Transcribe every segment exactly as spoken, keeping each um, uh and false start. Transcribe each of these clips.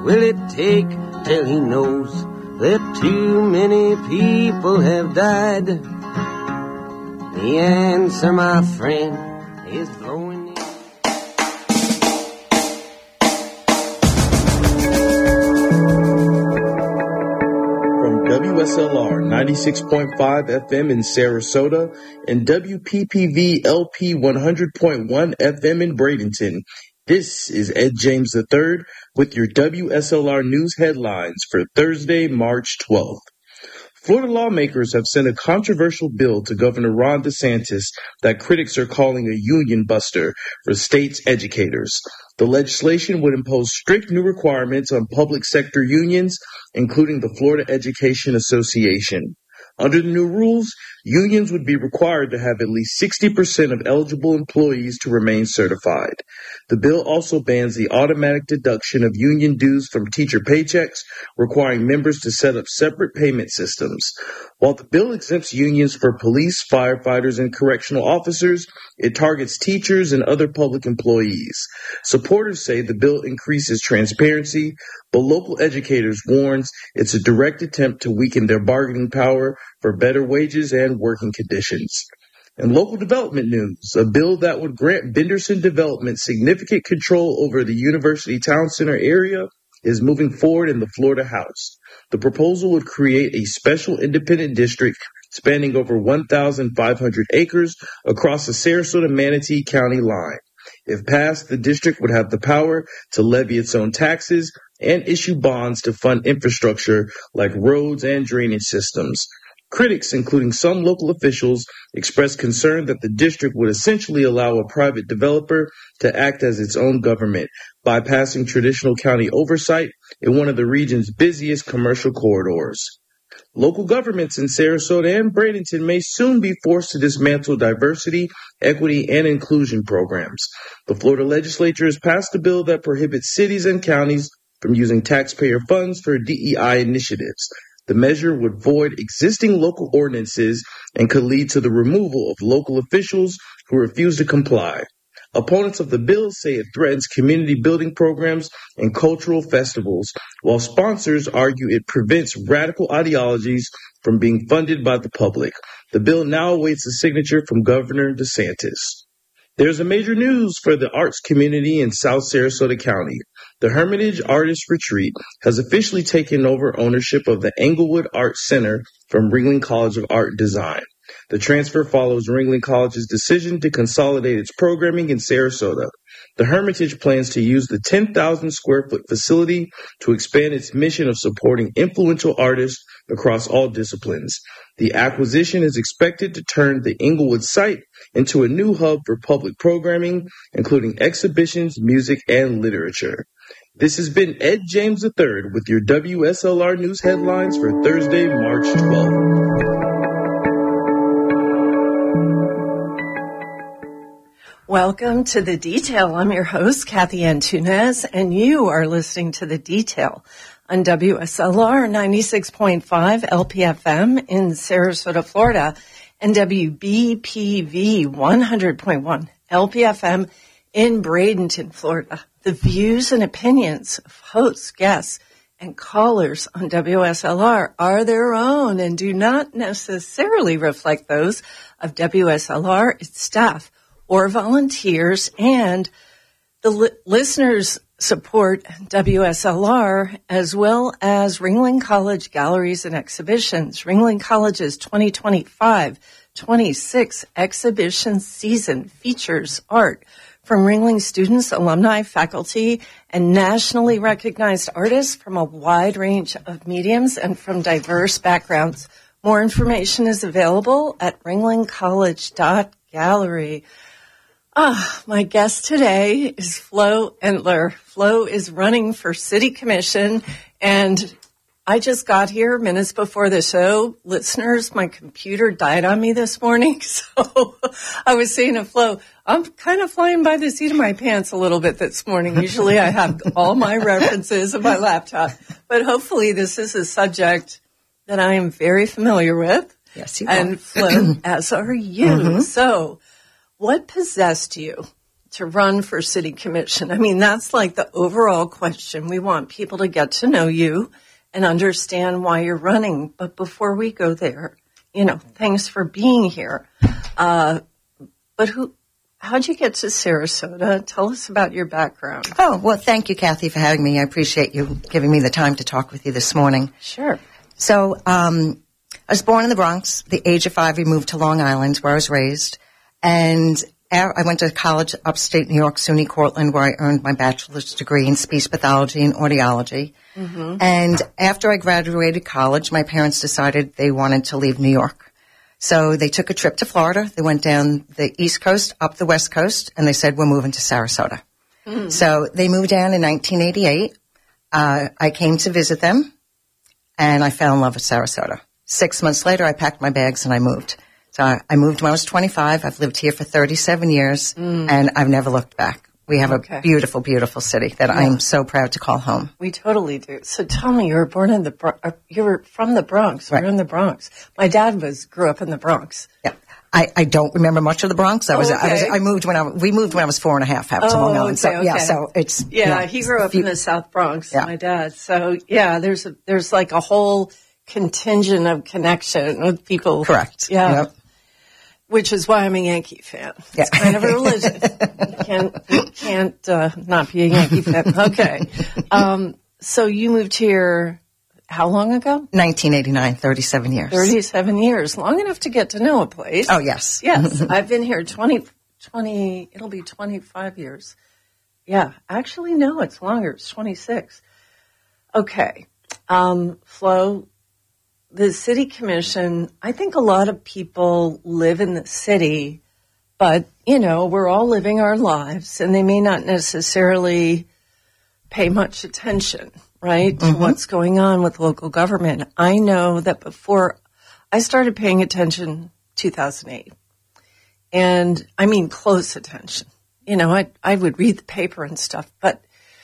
will it take till he knows that too many people have died? The answer, my friend, is blowing. W S L R ninety-six point five F M in Sarasota and W P P V L P one hundred point one F M in Bradenton. This is Ed James the third with your W S L R news headlines for Thursday, March twelfth. Florida lawmakers have sent a controversial bill to Governor Ron DeSantis that critics are calling a union buster for state's educators. The legislation would impose strict new requirements on public sector unions, including the Florida Education Association. Under the new rules, unions would be required to have at least sixty percent of eligible employees to remain certified. The bill also bans the automatic deduction of union dues from teacher paychecks, requiring members to set up separate payment systems. While the bill exempts unions for police, firefighters, and correctional officers, it targets teachers and other public employees. Supporters say the bill increases transparency, but local educators warns it's a direct attempt to weaken their bargaining power for better wages and working conditions. In local development news, a bill that would grant Benderson Development significant control over the University Town Center area is moving forward in the Florida House. The proposal would create a special independent district spanning over one thousand five hundred acres across the Sarasota-Manatee County line. If passed, the district would have the power to levy its own taxes and issue bonds to fund infrastructure like roads and drainage systems. Critics, including some local officials, expressed concern that the district would essentially allow a private developer to act as its own government, bypassing traditional county oversight in one of the region's busiest commercial corridors. Local governments in Sarasota and Bradenton may soon be forced to dismantle diversity, equity, and inclusion programs. The Florida legislature has passed a bill that prohibits cities and counties from using taxpayer funds for D E I initiatives. The measure would void existing local ordinances and could lead to the removal of local officials who refuse to comply. Opponents of the bill say it threatens community building programs and cultural festivals, while sponsors argue it prevents radical ideologies from being funded by the public. The bill now awaits a signature from Governor DeSantis. There's a major news for the arts community in South Sarasota County. The Hermitage Artist Retreat has officially taken over ownership of the Englewood Arts Center from Ringling College of Art and Design. The transfer follows Ringling College's decision to consolidate its programming in Sarasota. The Hermitage plans to use the ten thousand square foot facility to expand its mission of supporting influential artists across all disciplines. The acquisition is expected to turn the Englewood site into a new hub for public programming, including exhibitions, music, and literature. This has been Ed James the third with your W S L R News headlines for Thursday, March twelfth. Welcome to The Detail. I'm your host, Kathy Antunes, and you are listening to The Detail on W S L R ninety-six point five L P F M in Sarasota, Florida, and W B P V one hundred point one L P F M in Bradenton, Florida. The views and opinions of hosts, guests, and callers on W S L R are their own and do not necessarily reflect those of W S L R, its staff, or volunteers, and the li- listeners support W S L R as well as Ringling College Galleries and Exhibitions. Ringling College's twenty twenty-five twenty-six exhibition season features art from Ringling students, alumni, faculty, and nationally recognized artists from a wide range of mediums and from diverse backgrounds. More information is available at ringling college dot gallery. Ah, my guest today is Flo Entler. Flo is running for City Commission, and I just got here minutes before the show. Listeners, my computer died on me this morning, so I was saying to Flo, I'm kind of flying by the seat of my pants a little bit this morning. Usually I have all my references on my laptop, but hopefully this is a subject that I am very familiar with. Yes, you are. And Flo, as are you. Mm-hmm. So, what possessed you to run for city commission? I mean, that's like the overall question. We want people to get to know you and understand why you're running. But before we go there, you know, thanks for being here. Uh, but who, how'd you get to Sarasota? Tell us about your background. Oh, well, thank you, Kathy, for having me. I appreciate you giving me the time to talk with you this morning. Sure. So, um, I was born in the Bronx. At the age of five, we moved to Long Island, where I was raised. And I went to college upstate New York, SUNY Cortland, where I earned my bachelor's degree in speech pathology and audiology. Mm-hmm. And after I graduated college, my parents decided they wanted to leave New York. So they took a trip to Florida. They went down the East Coast, up the West Coast, and they said, we're moving to Sarasota. Mm. So they moved down in nineteen eighty-eight. Uh, I came to visit them, and I fell in love with Sarasota. Six months later, I packed my bags and I moved. So I moved when I was twenty-five. I've lived here for thirty-seven years, mm. and I've never looked back. We have okay. a beautiful, beautiful city that yeah. I'm so proud to call home. We totally do. So tell me, you were born in the Bro- you were from the Bronx. Right. You're in the Bronx. My dad was grew up in the Bronx. Yeah, I, I don't remember much of the Bronx. I was, oh, okay. I was I moved when I we moved when I was four and a half. Out to oh, Long Island. Okay, so okay. yeah, so it's yeah. You know, he grew up few, in the South Bronx. Yeah. My dad. So yeah, there's a, there's like a whole contingent of connection with people. Correct. Yeah. Yep. Which is why I'm a Yankee fan. Yeah. It's kind of a religion. You can't, you can't uh, not be a Yankee fan. Okay. Um, so you moved here how long ago? nineteen eighty-nine, thirty-seven years. thirty-seven years. Long enough to get to know a place. Oh, yes. Yes. I've been here twenty, twenty, it'll be twenty-five years. Yeah. Actually, no, it's longer. It's twenty-six. Okay. Um, Flo, the city commission, I think a lot of people live in the city, but, you know, we're all living our lives and they may not necessarily pay much attention, right, mm-hmm. to what's going on with local government. I know that before I started paying attention two thousand eight, and I mean close attention. You know, I, I would read the paper and stuff, but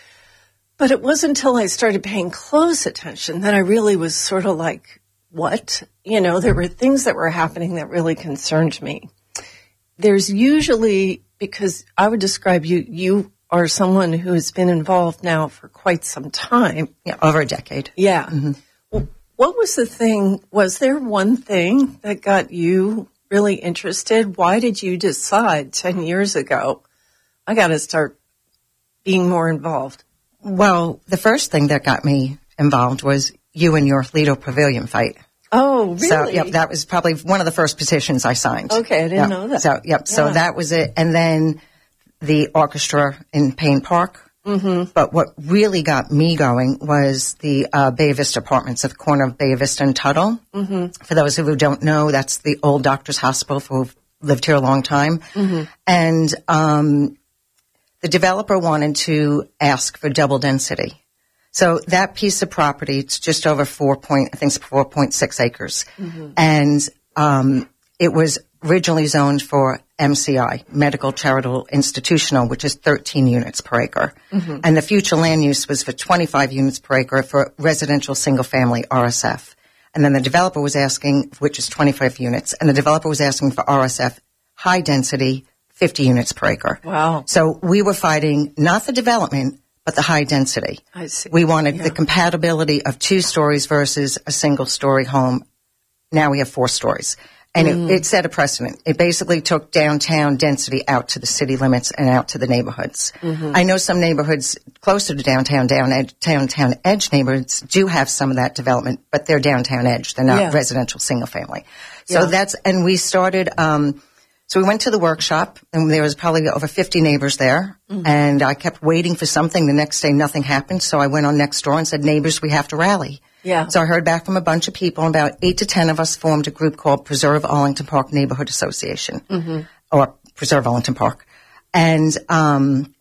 but it wasn't until I started paying close attention that I really was sort of like, what? You know, there were things that were happening that really concerned me. There's usually, because I would describe you, you are someone who has been involved now for quite some time. Yeah, over a decade. Yeah. Mm-hmm. Well, what was the thing? Was there one thing that got you really interested? Why did you decide ten years ago, I got to start being more involved? Well, the first thing that got me involved was you and your Lido Pavilion fight. Oh, really? So, yep, that was probably one of the first petitions I signed. Okay, I didn't yep. know that. So, yep, yeah. so that was it. And then the orchestra in Payne Park. Mm-hmm. But what really got me going was the uh, Bay Vista Apartments at the corner of Bay Vista and Tuttle. Mm-hmm. For those of you who don't know, that's the old doctor's hospital who've lived here a long time. Mm-hmm. And um, the developer wanted to ask for double density. So that piece of property, it's just over four point, I think it's four point six acres. Mm-hmm. And, um, it was originally zoned for M C I, Medical Charitable Institutional, which is thirteen units per acre. Mm-hmm. And the future land use was for twenty-five units per acre for residential single family R S F. And then the developer was asking, which is twenty-five units, and the developer was asking for R S F high density, fifty units per acre. Wow. So we were fighting not the development, but the high density. I see. We wanted yeah. the compatibility of two stories versus a single story home. Now we have four stories. And mm. it, it set a precedent. It basically took downtown density out to the city limits and out to the neighborhoods. Mm-hmm. I know some neighborhoods closer to downtown, down ed, downtown edge neighborhoods do have some of that development, but they're downtown edge. They're not yeah. residential single family. So yeah. that's, and we started, um, so we went to the workshop, and there was probably over fifty neighbors there, mm-hmm. and I kept waiting for something. The next day, nothing happened, so I went on Nextdoor and said, neighbors, we have to rally. Yeah. So I heard back from a bunch of people, and about eight to ten of us formed a group called Preserve Arlington Park Neighborhood Association, mm-hmm. or Preserve Arlington Park. And um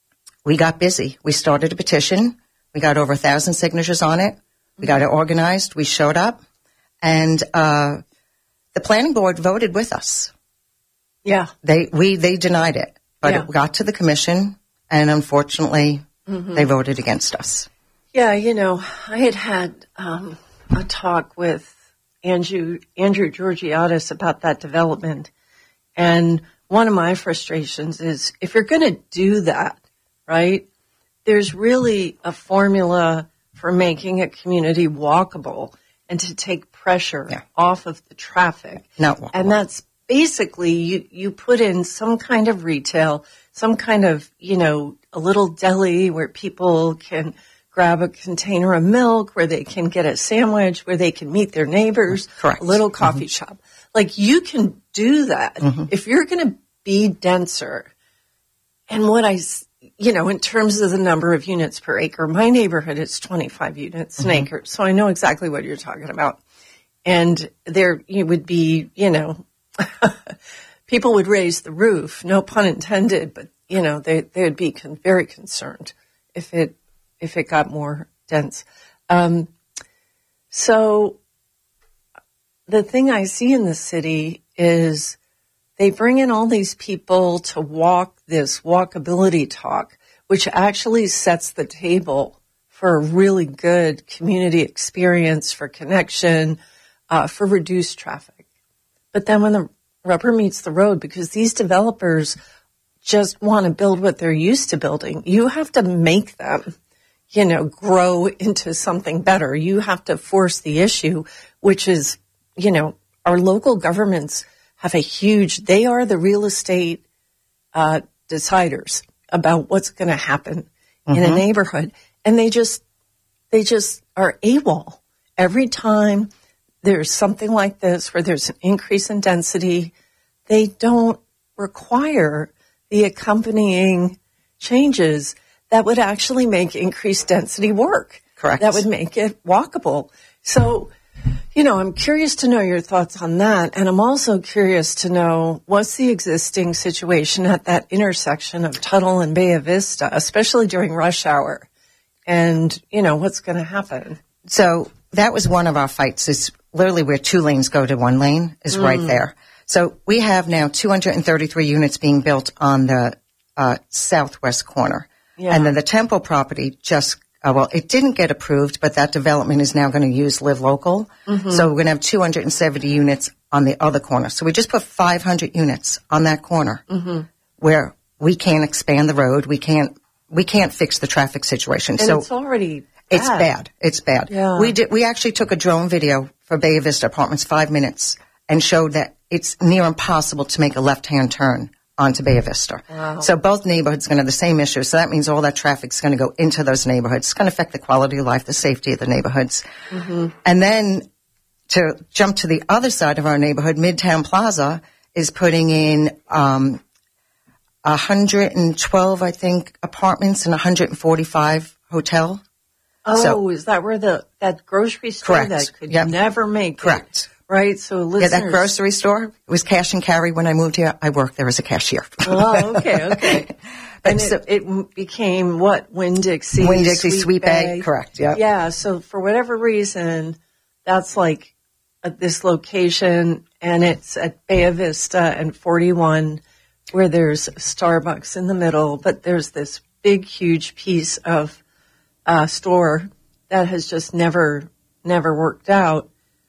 we got busy. We started a petition. We got over a thousand signatures on it. We got it organized. We showed up, and uh the planning board voted with us. Yeah. They, we, they denied it, but yeah. it got to the commission, and unfortunately, mm-hmm. they voted against us. Yeah, you know, I had had um, a talk with Andrew, Andrew Georgiadis about that development, and one of my frustrations is if you're going to do that, right, there's really a formula for making a community walkable and to take pressure yeah. off of the traffic. Not walkable. And that's basically you, you put in some kind of retail, some kind of, you know, a little deli where people can grab a container of milk, where they can get a sandwich, where they can meet their neighbors, Correct. a little coffee mm-hmm. shop. Like you can do that mm-hmm. if you're going to be denser. And what I, you know, in terms of the number of units per acre, my neighborhood is twenty-five units mm-hmm. an acre. So I know exactly what you're talking about. And there you would be, you know, people would raise the roof, no pun intended, but, you know, they, they would be con- very concerned if it, if it got more dense. Um, so the thing I see in the city is they bring in all these people to walk this walkability talk, which actually sets the table for a really good community experience, for connection, uh, for reduced traffic. But then when the rubber meets the road, because these developers just want to build what they're used to building, you have to make them, you know, grow into something better. You have to force the issue, which is, you know, our local governments have a huge, they are the real estate uh, deciders about what's going to happen mm-hmm. in a neighborhood. And they just, they just are AWOL. Every time there's something like this where there's an increase in density, they don't require the accompanying changes that would actually make increased density work. Correct. That would make it walkable. So, you know, I'm curious to know your thoughts on that. And I'm also curious to know what's the existing situation at that intersection of Tuttle and Bay Vista, especially during rush hour. And, you know, what's going to happen? So that was one of our fights, is literally where two lanes go to one lane is mm. right there. So we have now two hundred thirty-three units being built on the uh, southwest corner. Yeah. And then the Temple property just, uh, well, it didn't get approved, but that development is now going to use Live Local. Mm-hmm. So we're going to have two hundred seventy units on the other corner. So we just put five hundred units on that corner mm-hmm. where we can't expand the road. We can't, we can't fix the traffic situation. And so it's already bad. It's bad. It's bad. Yeah. We did, we actually took a drone video for Bay Vista Apartments, five minutes, and showed that it's near impossible to make a left-hand turn onto Bay Vista. Wow. So both neighborhoods are going to have the same issue. So that means all that traffic is going to go into those neighborhoods. It's going to affect the quality of life, the safety of the neighborhoods. Mm-hmm. And then to jump to the other side of our neighborhood, Midtown Plaza is putting in um, one hundred twelve, I think, apartments and one hundred forty-five hotel. Oh, so, is that where the that grocery store correct. that could yep. never make correct. It? Right, so listeners. Yeah, that grocery store, it was cash and carry when I moved here. I worked there as a cashier. Oh, okay, okay. And so, it, it became what? Winn-Dixie? Winn-Dixie, Sweet, Sweet Bay. Bay. Correct, yeah. Yeah, so for whatever reason, that's like at this location, and it's at Bay Vista and forty-one, where there's Starbucks in the middle, but there's this big, huge piece of uh, store that has just never, never worked out.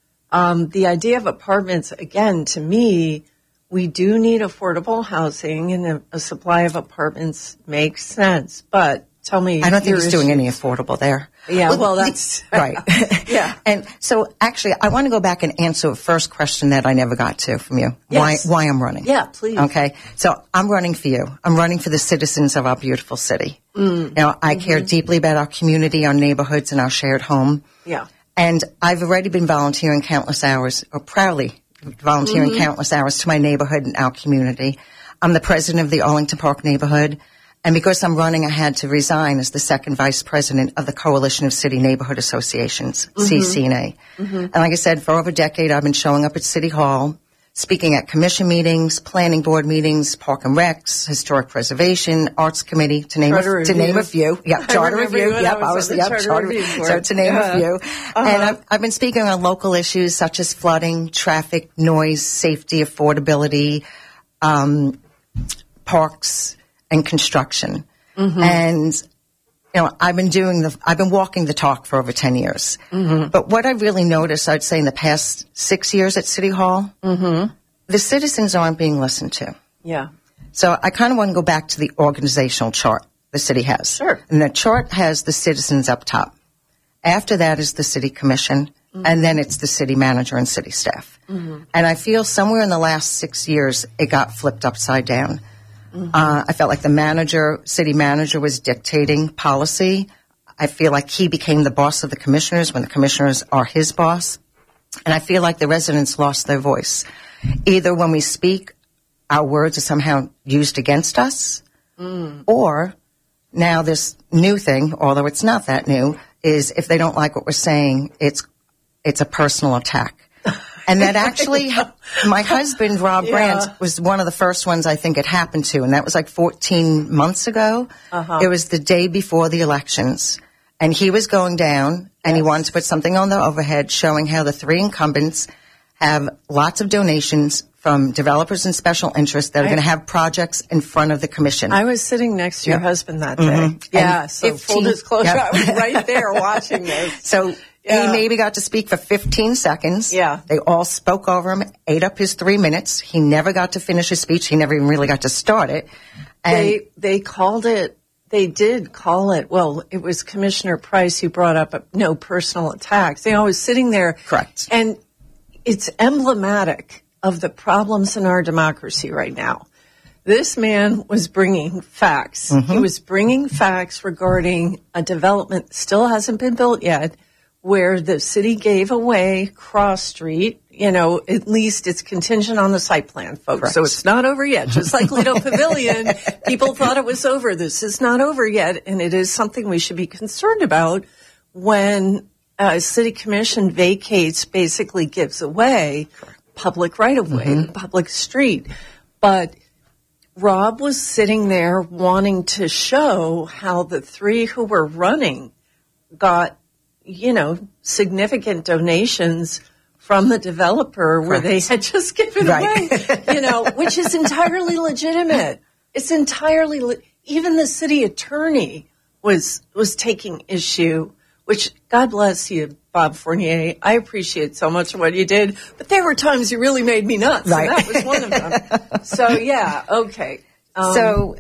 Um, the idea of apartments, again, to me, we do need affordable housing, and a, a supply of apartments makes sense. But tell me, I don't think he's doing any affordable there. Yeah, well, well that's right. Yeah, and so actually, I want to go back and answer a first question that I never got to from you. Yes. Why? Why I'm running? Yeah, please. Okay, so I'm running for you. I'm running for the citizens of our beautiful city. Mm. Now, I mm-hmm. care deeply about our community, our neighborhoods, and our shared home. Yeah. And I've already been volunteering countless hours, or proudly volunteering mm-hmm. countless hours to my neighborhood and our community. I'm the president of the Arlington Park neighborhood. And because I'm running, I had to resign as the second vice president of the Coalition of City Neighborhood Associations, mm-hmm. C C N A. Mm-hmm. And like I said, for over a decade, I've been showing up at City Hall, speaking at commission meetings, planning board meetings, park and recs, historic preservation, arts committee, to name charter a, to name a few. Yeah, charter review. Yep, I was, the yep, charter, charter review. So to name yeah. a few. Uh-huh. And I've, I've been speaking on local issues such as flooding, traffic, noise, safety, affordability, um, parks, and construction. Mm-hmm. And, you know, I've been doing the, I've been walking the talk for over ten years. Mm-hmm. But what I really noticed, I'd say in the past six years at City Hall, mm-hmm. the citizens aren't being listened to. Yeah. So I kind of want to go back to the organizational chart the city has. Sure. And the chart has the citizens up top. After that is the city commission, mm-hmm. and then it's the city manager and city staff. Mm-hmm. And I feel somewhere in the last six years, it got flipped upside down. Mm-hmm. Uh, I felt like the manager, city manager was dictating policy. I feel like he became the boss of the commissioners when the commissioners are his boss. And I feel like the residents lost their voice. Either when we speak, our words are somehow used against us, mm. or now this new thing, although it's not that new, is if they don't like what we're saying, it's it's a personal attack. And that actually, my husband, Rob yeah. Brandt, was one of the first ones I think it happened to, and that was like fourteen months ago. Uh-huh. It was the day before the elections, and he was going down, and yes. he wanted to put something on the overhead showing how the three incumbents have lots of donations from developers and special interests that are going to have projects in front of the commission. I was sitting next to your yeah. husband that day. Mm-hmm. Yeah, and so fifteen, full disclosure, yep. I was right there watching this. So yeah. he maybe got to speak for fifteen seconds. Yeah. They all spoke over him, ate up his three minutes. He never got to finish his speech. He never even really got to start it. And they they called it, they did call it, well, it was Commissioner Price who brought up a, no personal attacks. They always sitting there. Correct. And it's emblematic of the problems in our democracy right now. This man was bringing facts. Mm-hmm. He was bringing facts regarding a development that still hasn't been built yet, where the city gave away Cross Street. You know, at least it's contingent on the site plan, folks. Correct. So it's not over yet. Just like Lido Pavilion, people thought it was over. This is not over yet, and it is something we should be concerned about when a city commission vacates, basically gives away public right-of-way, mm-hmm. public street. But Rob was sitting there wanting to show how the three who were running got, you know, significant donations from the developer where Correct. they had just given right. away, you know, which is entirely legitimate. It's entirely, le- even the city attorney was, was taking issue, which God bless you, Bob Fournier. I appreciate so much of what you did, but there were times you really made me nuts. Right. And that was one of them. So yeah, okay. Um, so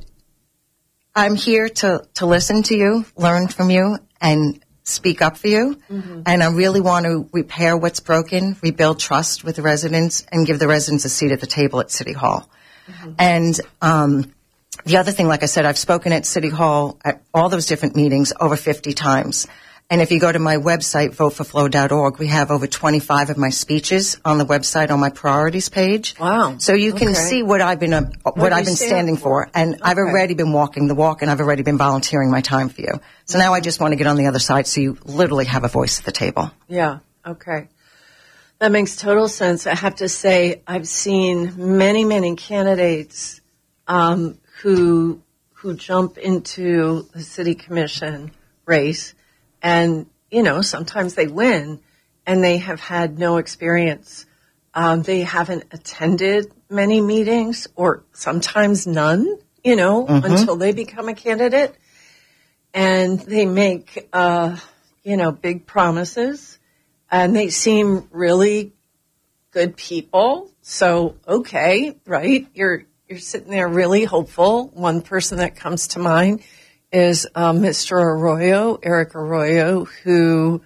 I'm here to, to listen to you, learn from you, and speak up for you. Mm-hmm. And I really want to repair what's broken, rebuild trust with the residents, and give the residents a seat at the table at City Hall. Mm-hmm. And um, the other thing, like I said, I've spoken at City Hall at all those different meetings over fifty times. And if you go to my website, vote for flow dot org, we have over twenty-five of my speeches on the website on my priorities page. Wow. So you can okay. see what I've been, uh, what, what I've been standing for. for. And okay. I've already been walking the walk, and I've already been volunteering my time for you. So now I just want to get on the other side so you literally have a voice at the table. Yeah. Okay. That makes total sense. I have to say I've seen many, many candidates um, who who jump into the city commission race. And, you know, sometimes they win and they have had no experience. Um, they haven't attended many meetings or sometimes none, you know, mm-hmm. until they become a candidate. And they make, uh, you know, big promises and they seem really good people. So, okay, right. You're, you're sitting there really hopeful. One person that comes to mind is uh, Mister Arroyo, Eric Arroyo, who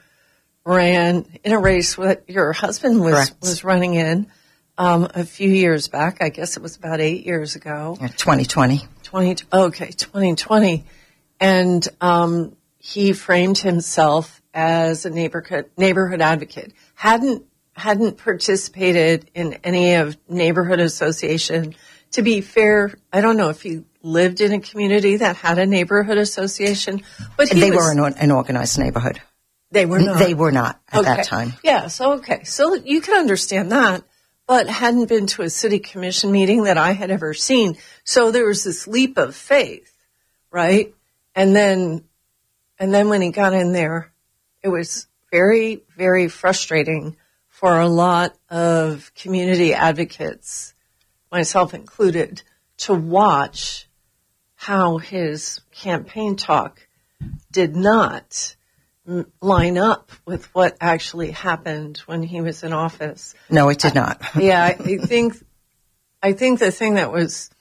ran in a race that your husband was Correct. was running in um, a few years back. I guess it was about eight years ago. Yeah, twenty twenty. twenty okay, twenty twenty. And um, he framed himself as a neighborhood neighborhood advocate. Hadn't hadn't participated in any of neighborhood association. To be fair, I don't know if he lived in a community that had a neighborhood association, but he they was, were an, an organized neighborhood. They were not. They were not at okay. that time. Yes, okay. So you can understand that, but hadn't been to a city commission meeting that I had ever seen. So there was this leap of faith, right? And then, and then when he got in there, it was very, very frustrating for a lot of community advocates, myself included, to watch how his campaign talk did not m- line up with what actually happened when he was in office. No, it did not. Yeah, I think, I think the thing that was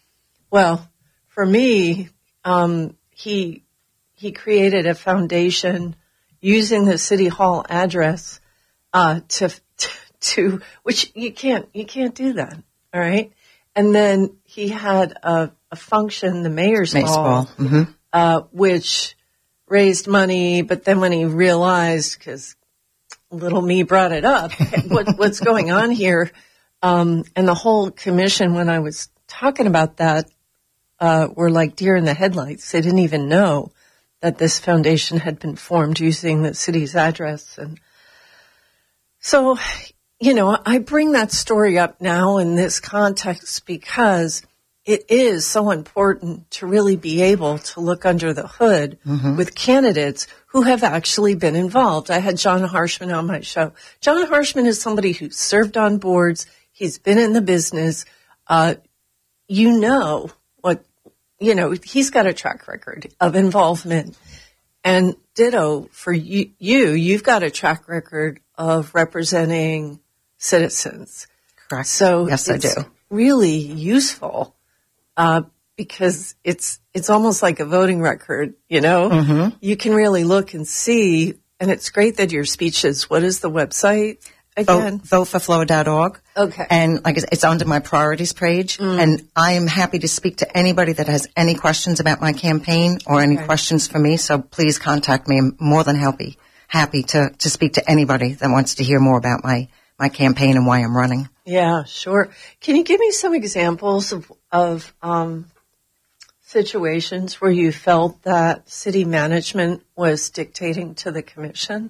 Well, for me, um, he he created a foundation using the City Hall address uh, to to which you can't you can't do that. All right, and then he had a, a function, the Mayor's Mayor's Ball, Ball. Mm-hmm. uh, which raised money. But then when he realized, because little me brought it up, what, what's going on here, um, and the whole commission, when I was talking about that, uh, were like deer in the headlights. They didn't even know that this foundation had been formed using the city's address. And so, you know, I bring that story up now in this context because it is so important to really be able to look under the hood mm-hmm. with candidates who have actually been involved. I had John Harshman on my show. John Harshman is somebody who served on boards. He's been in the business. Uh, you know what, you know, he's got a track record of involvement. And ditto for you, you you've got a track record of representing citizens. Correct. So yes, I do. Really useful. Uh, because it's, it's almost like a voting record, you know, mm-hmm. you can really look and see, and it's great that your speech is, what is the website again? vote for flow dot org. Okay. And like I said, it's under my priorities page. Mm. And I am happy to speak to anybody that has any questions about my campaign or any okay. questions for me. So please contact me. I'm more than happy, happy to, to speak to anybody that wants to hear more about my, my campaign and why I'm running. Yeah, sure. Can you give me some examples of, of um, situations where you felt that city management was dictating to the commission?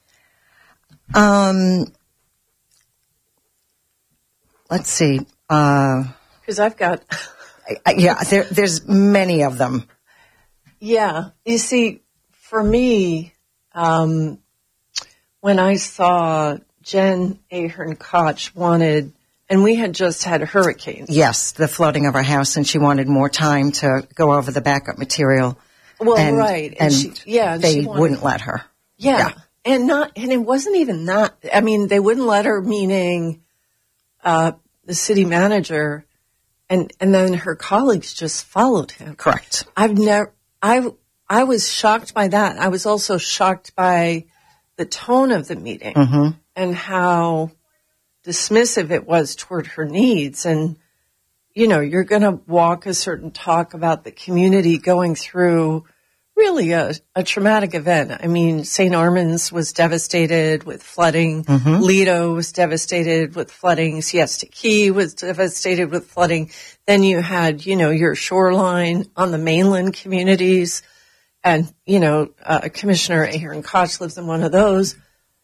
Um, let's see. Because uh, I've got... I, yeah, there, there's many of them. Yeah. You see, for me, um, when I saw... Jen Ahern Koch wanted, and we had just had hurricanes. Yes, the flooding of our house, and she wanted more time to go over the backup material. Well, and, right, and, and she, yeah, and they she wanted, wouldn't let her. Yeah, yeah, and not, and it wasn't even that. I mean, they wouldn't let her, meaning uh, the city manager, and and then her colleagues just followed him. Correct. I've never, I I was shocked by that. I was also shocked by the tone of the meeting. Mm-hmm. And how dismissive it was toward her needs. And, you know, you're going to walk a certain talk about the community going through really a, a traumatic event. I mean, Saint Armand's was devastated with flooding. Mm-hmm. Lido was devastated with flooding. Siesta Key was devastated with flooding. Then you had, you know, your shoreline on the mainland communities. And, you know, uh, Commissioner Ahern Koch lives in one of those.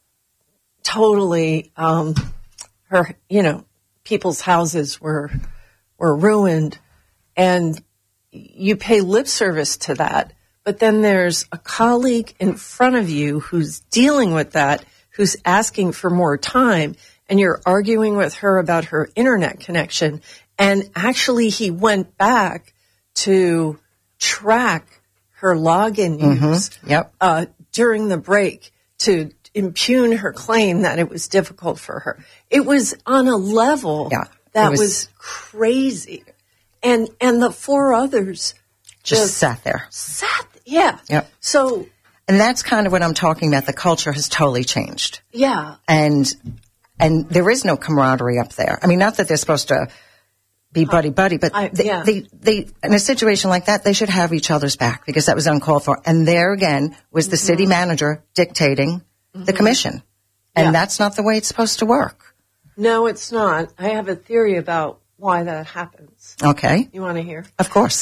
Totally, um, her, you know, people's houses were, were ruined, and you pay lip service to that. But then there's a colleague in front of you who's dealing with that, who's asking for more time, and you're arguing with her about her internet connection. And actually he went back to track her login use, mm-hmm. yep. uh, during the break to impugn her claim that it was difficult for her. It was on a level yeah, that was, was crazy. And, and the four others just, just sat there. Sat, yeah. Yep. So, and that's kind of what I'm talking about. The culture has totally changed. Yeah. And, and there is no camaraderie up there. I mean, not that they're supposed to be buddy buddy, but I, they, yeah. they, they, in a situation like that, they should have each other's back because that was uncalled for. And there again was the mm-hmm. city manager dictating mm-hmm. the commission. And yeah. that's not the way it's supposed to work. No, it's not. I have a theory about why that happens. Okay. You want to hear? Of course.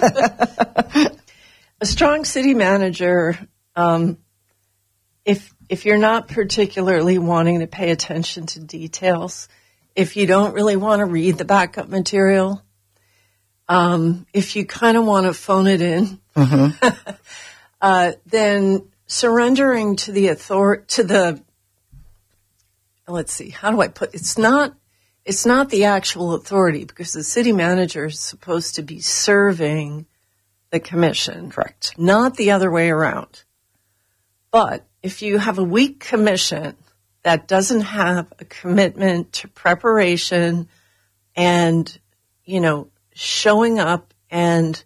A strong city manager, um, if, if you're not particularly wanting to pay attention to details, if you don't really want to read the backup material, um, if you kind of want to phone it in, mm-hmm. uh, then surrendering to the author to the, let's see, how do I put, it's not, it's not the actual authority because the city manager is supposed to be serving the commission. Correct. Not the other way around. But if you have a weak commission that doesn't have a commitment to preparation and, you know, showing up and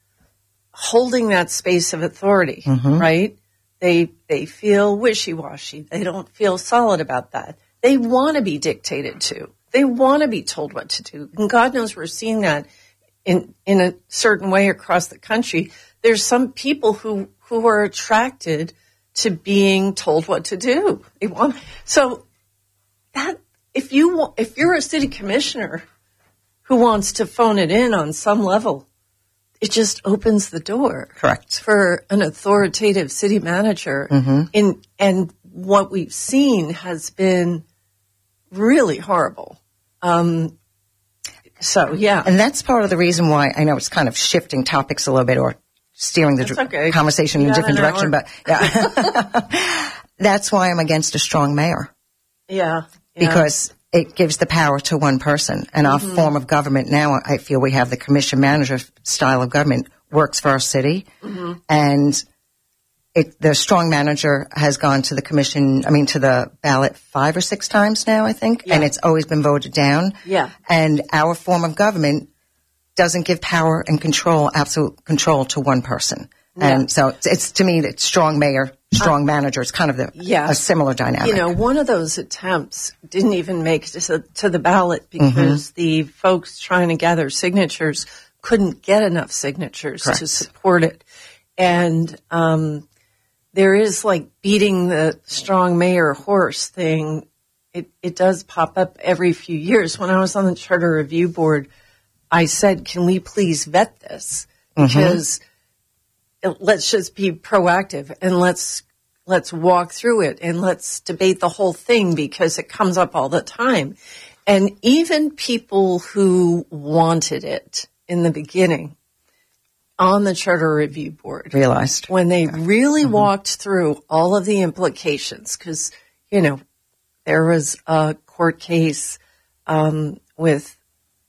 holding that space of authority, Mhm. right? They they feel wishy-washy. They don't feel solid about that. They want to be dictated to. They want to be told what to do. And God knows we're seeing that in in a certain way across the country. There's some people who who are attracted to being told what to do. They want so that if you wa- if you're a city commissioner who wants to phone it in on some level, it just opens the door. Correct. For an authoritative city manager. Mm-hmm. In, and what we've seen has been really horrible. Um, so, yeah. And that's part of the reason why I know it's kind of shifting topics a little bit or steering the That's okay. conversation in You a got different an direction. hour. But yeah. That's why I'm against a strong mayor, Yeah. yeah. because it gives the power to one person. And our Mm-hmm. form of government now, I feel we have the commission manager style of government works for our city. Mm-hmm. And it, the strong manager has gone to the commission, I mean, to the ballot five or six times now, I think. Yeah. And it's always been voted down. Yeah. And our form of government doesn't give power and control, absolute control to one person. Yeah. And so it's, it's to me, it's strong mayor, strong manager. It's kind of the, Yeah. a similar dynamic. You know, one of those attempts didn't even make it to, to the ballot because the folks trying to gather signatures couldn't get enough signatures Correct. to support it. And um, there is like beating the strong mayor horse thing. It, it does pop up every few years. When I was on the Charter Review Board, I said, can we please vet this? Because let's just be proactive and let's let's walk through it and let's debate the whole thing because it comes up all the time. And even people who wanted it in the beginning on the Charter Review Board, realized. when they really walked through all of the implications, because, you know, there was a court case um, with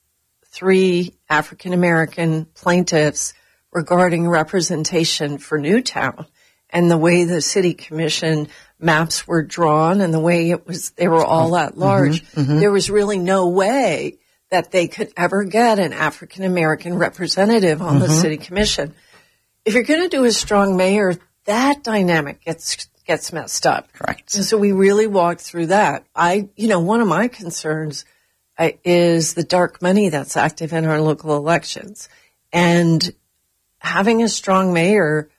three African-American plaintiffs regarding representation for Newtown and the way the city commission maps were drawn and the way it was, they were all at large. There was really no way that they could ever get an African-American representative on the city commission. If you're going to do a strong mayor, that dynamic gets, gets messed up. Correct. And so we really walked through that. I, you know, one of my concerns uh, is the dark money that's active in our local elections. And having a strong mayor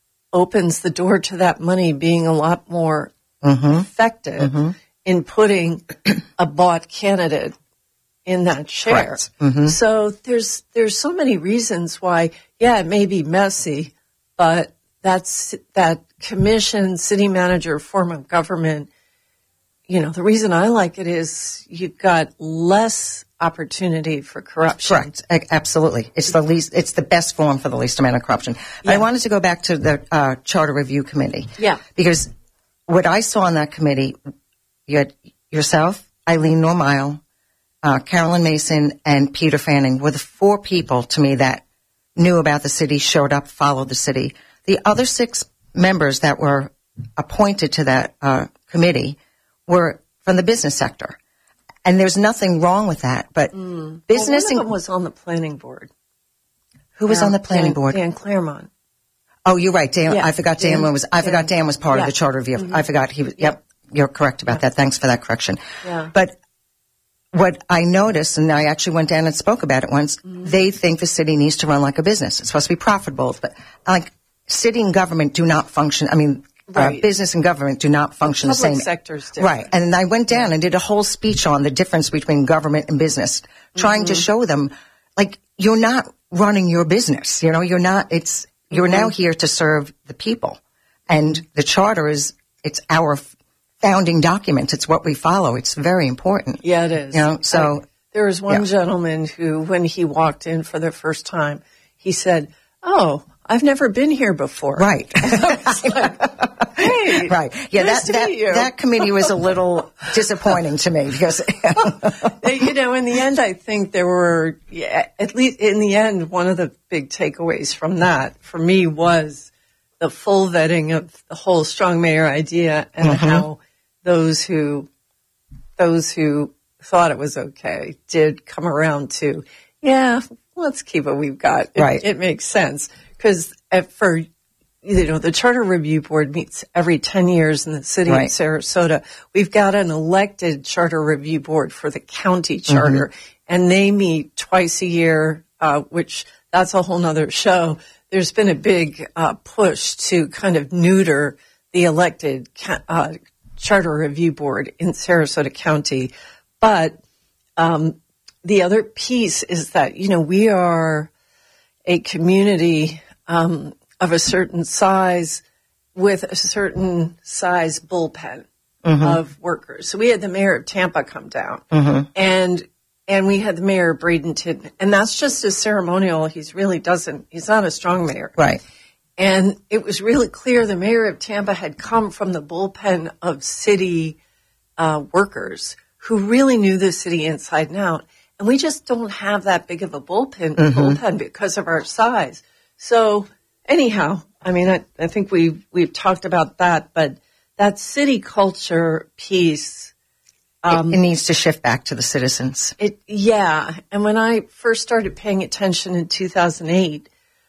opens the door to that money being a lot more effective in putting a bought candidate in that chair. Correct. So there's there's so many reasons why, yeah, it may be messy, but that's that commission, city manager form of government. You know, the reason I like it is you've got less opportunity for corruption. Correct. A- Absolutely. It's the least, it's the best form for the least amount of corruption. But I Yeah. wanted to go back to the uh, Charter Review Committee. Yeah. Because what I saw on that committee, you had yourself, Eileen Normile, uh, Carolyn Mason, and Peter Fanning were the four people to me that knew about the city, showed up, followed the city. The other six members that were appointed to that uh, committee were from the business sector. And there's nothing wrong with that, but Well, business one of and them was on the planning board. who was Yeah, on the planning Dan- board? Dan Claremont. Oh, you're right. Dan, Yeah, I forgot Dan, Dan- was, I forgot Dan- Dan was part yeah. of the charter review. I forgot he was, yep, you're correct about that. Thanks for that correction. Yeah. But what I noticed, and I actually went down and spoke about it once, they think the city needs to run like a business. It's supposed to be profitable, but like city and government do not function. I mean, Right. uh, business and government do not function the, Public same. sector's different. Right. And I went down and did a whole speech on the difference between government and business, trying to show them, like, you're not running your business. You know, you're not, it's, you're now here to serve the people. And the charter is, it's our founding document. It's what we follow. It's very important. Yeah, it is. You know, so- I- there was one yeah. gentleman who, when he walked in for the first time, he said, "Oh, I've never been here before." Right. Hey, Right. Yeah, nice that, to that, meet you. that committee was a little disappointing to me because, You know, in the end, I think there were, yeah, at least in the end, one of the big takeaways from that for me was the full vetting of the whole strong mayor idea and how those who, those who thought it was okay did come around to, yeah, let's keep what we've got. It, Right. It makes sense because for, you know, the Charter Review Board meets every ten years in the city Right. of Sarasota. We've got an elected Charter Review Board for the county charter, mm-hmm. and they meet twice a year, uh, which that's a whole nother show. There's been a big uh, push to kind of neuter the elected uh, Charter Review Board in Sarasota County. But um, the other piece is that, you know, we are a community um, of a certain size with a certain size bullpen mm-hmm. of workers. So we had the mayor of Tampa come down, mm-hmm. and and we had the mayor of Bradenton, and that's just a ceremonial. He's really doesn't, he's not a strong mayor. Right. And it was really clear the mayor of Tampa had come from the bullpen of city uh, workers who really knew the city inside and out. And we just don't have that big of a bullpen, mm-hmm. bullpen because of our size. So anyhow, I mean, I, I think we've, we've talked about that, but that city culture piece, Um, it, it needs to shift back to the citizens. It, yeah. And when I first started paying attention in two thousand eight,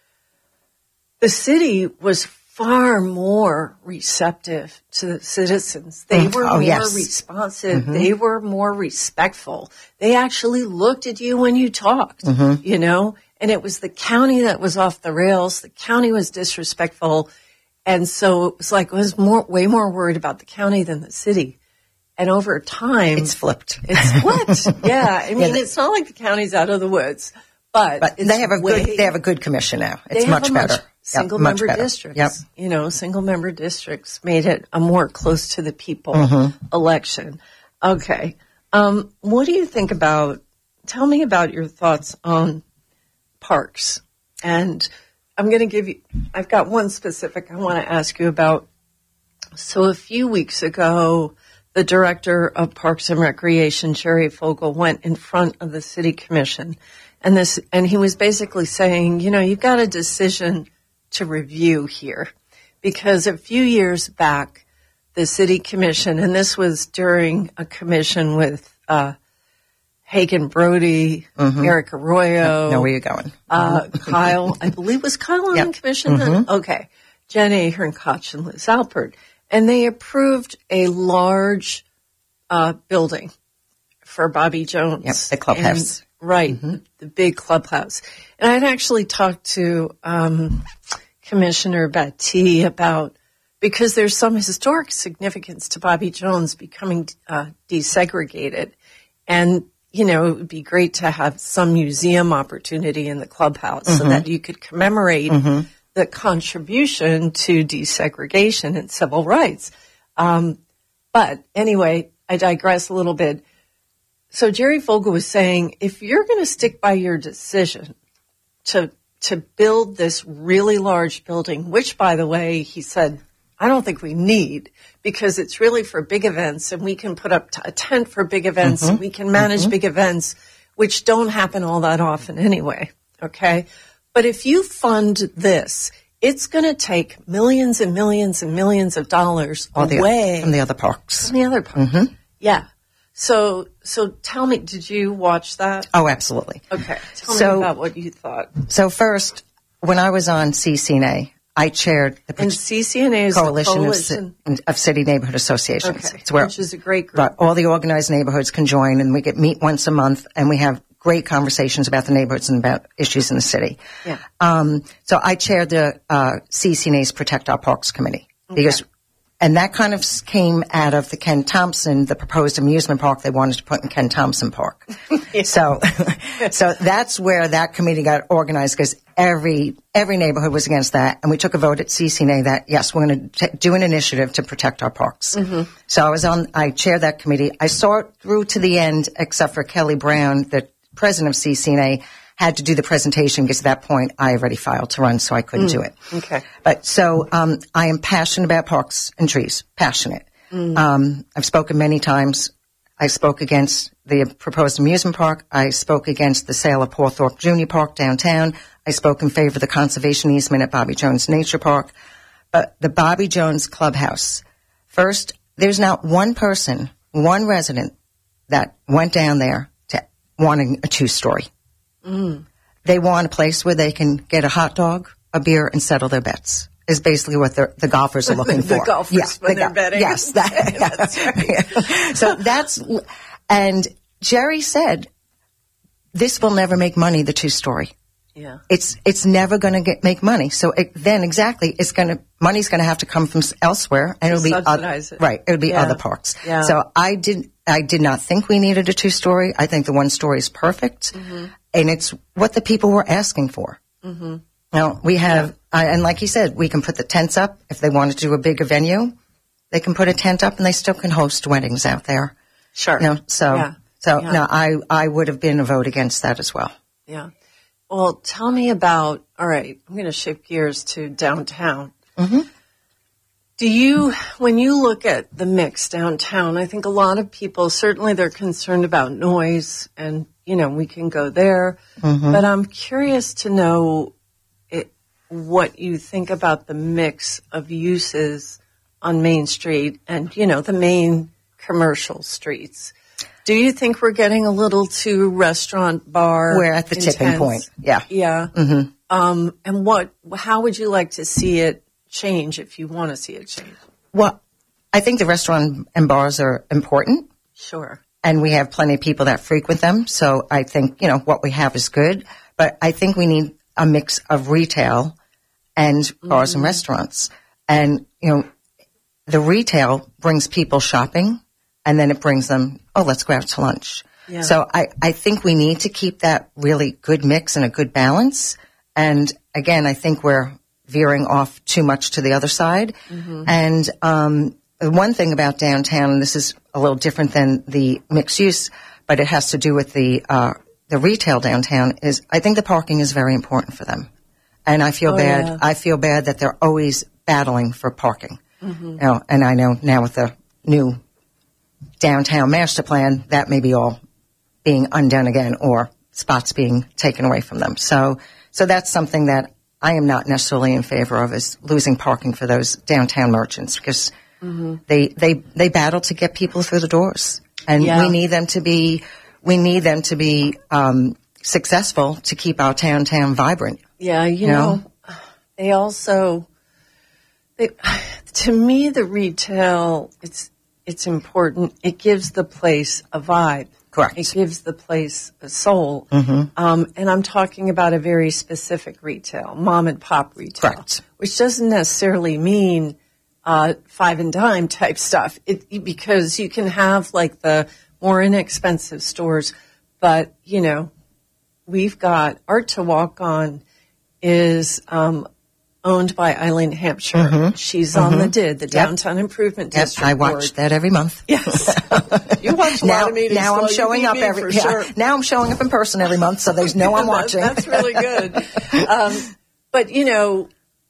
the city was far more receptive to the citizens. They were oh, more yes. responsive. Mm-hmm. They were more respectful. They actually looked at you when you talked, mm-hmm. you know, and it was the county that was off the rails. The county was disrespectful. And so it was like, it was more, way more worried about the county than the city. And over time, it's flipped. It's flipped. Yeah. I mean, yeah, it's not like the county's out of the woods, but, but they have a way, good, they have a good commission now. It's they much have a better. Much single yep, member much districts. Yep. You know, single member districts made it a more close to the people mm-hmm. election. Okay. Um, what do you think about, tell me about your thoughts on parks. And I'm going to give you, I've got one specific I want to ask you about. So a few weeks ago, the director of Parks and Recreation, Jerry Fogel, went in front of the city commission, and this, and he was basically saying, you know, you've got a decision to review here, because a few years back, the city commission, and this was during a commission with uh, Hagen Brody, mm-hmm. Eric Arroyo. Know where you're going. Uh, Kyle, I believe was Kyle on yep. the commission then? Mm-hmm. Okay. Jen Ahern Koch and Liz Alpert. And they approved a large uh, building for Bobby Jones. Yep, the clubhouse. And, right, mm-hmm. the, the big clubhouse. And I'd actually talked to um, Commissioner Batty about, because there's some historic significance to Bobby Jones becoming uh, desegregated. And, you know, it would be great to have some museum opportunity in the clubhouse mm-hmm. so that you could commemorate mm-hmm. the contribution to desegregation and civil rights. Um, but anyway, I digress a little bit. So Jerry Fogel was saying, if you're going to stick by your decision to to build this really large building, which, by the way, he said, I don't think we need, because it's really for big events, and we can put up t- a tent for big events, mm-hmm. and we can manage mm-hmm. big events, which don't happen all that often anyway, okay? But if you fund this, it's going to take millions and millions and millions of dollars All away the, from the other parks. From the other parks. Mm-hmm. Yeah. So, so tell me, did you watch that? Oh, absolutely. Okay. Tell so, me about what you thought. So first, when I was on C C N A, I chaired the and C C N A is Coalition, the coalition of, of City Neighborhood Associations. Okay. It's where, which is a great group. Right, all the organized neighborhoods can join, and we get meet once a month, and we have great conversations about the neighborhoods and about issues in the city. Yeah. Um, so I chaired the uh, C C N A's Protect Our Parks Committee. Okay. Because, and that kind of came out of the Ken Thompson, the proposed amusement park they wanted to put in Ken Thompson Park. yeah. So, so that's where that committee got organized, because every every neighborhood was against that, and we took a vote at C C N A that yes, we're going to do an initiative to protect our parks. Mm-hmm. So I was on, I chaired that committee. I saw it through to the end, except for Kelly Brown, the president of C C N A, had to do the presentation because at that point I already filed to run, so I couldn't mm. do it. Okay. But so um, I am passionate about parks and trees, passionate. Mm. Um, I've spoken many times. I spoke against the proposed amusement park. I spoke against the sale of Porthorpe Junior Park downtown. I spoke in favor of the conservation easement at Bobby Jones Nature Park. But the Bobby Jones Clubhouse, first, there's not one person, one resident that went down there to wanting a two-story. Mm. they want a place where they can get a hot dog, a beer, and settle their bets. Is basically what the, the golfers are looking the for. golfers yeah, when the they're go- betting. Yes. That, yeah. That's right. Yeah. So that's, and Jerry said, this will never make money, the two-story. Yeah. It's, it's never going to get, make money. So it, then exactly, it's going to, money's going to have to come from elsewhere, and it'll be, subsidize other, it. right, it'll be Yeah. other parks. Yeah. So I did, I did not think we needed a two-story. I think the one-story is perfect. Mm-hmm. And it's what the people were asking for. Mm-hmm. Now, we have, yeah. uh, and like he said, we can put the tents up. If they want to do a bigger venue, they can put a tent up and they still can host weddings out there. Sure. You know, so, yeah. so yeah. no, I, I would have been a vote against that as well. Yeah. Well, tell me about, all right, I'm going to shift gears to downtown. Mm-hmm. Do you, when you look at the mix downtown, I think a lot of people, certainly they're concerned about noise and, you know, we can go there. Mm-hmm. But I'm curious to know it, what you think about the mix of uses on Main Street and, you know, the main commercial streets. Do you think we're getting a little too restaurant bar? We're at the intense? tipping point. Yeah. Yeah. Mm-hmm. Um, and what, how would you like to see it change if you want to see it change? Well, I think the restaurant and bars are important. Sure. And we have plenty of people that frequent them. So I think, you know, what we have is good. But I think we need a mix of retail and bars mm-hmm. and restaurants. And, you know, the retail brings people shopping and then it brings them, oh, let's go out to lunch. Yeah. So I, I think we need to keep that really good mix and a good balance. And again, I think we're veering off too much to the other side. Mm-hmm. And um, one thing about downtown, and this is a little different than the mixed use, but it has to do with the uh, the retail downtown, is I think the parking is very important for them. And I feel oh, bad. Yeah. I feel bad that they're always battling for parking. Mm-hmm. You know, and I know now with the new downtown master plan, that may be all being undone again or spots being taken away from them. So, so that's something that I am not necessarily in favor of, is losing parking for those downtown merchants, because mm-hmm. they, they, they battle to get people through the doors, and yeah. we need them to be, we need them to be, um, successful to keep our downtown vibrant. Yeah. You, you know, know, they also, they, to me, the retail, it's, it's important. It gives the place a vibe. Correct. It gives the place a soul. Mm-hmm. Um, and I'm talking about a very specific retail, mom and pop retail. Correct. Which doesn't necessarily mean uh, five and dime type stuff. It, because you can have like the more inexpensive stores, but, you know, we've got Art to Walk On is um, owned by Eileen Hampshire. Mm-hmm. She's mm-hmm. on the D I D, the Downtown yep. Improvement yep. District I watch Board. that every month. Yes. You watch a now, lot of meetings. Now I'm well, showing up every. Yeah, sure. Now I'm showing up in person every month, so there's no I'm watching. That's really good. Um, but you know,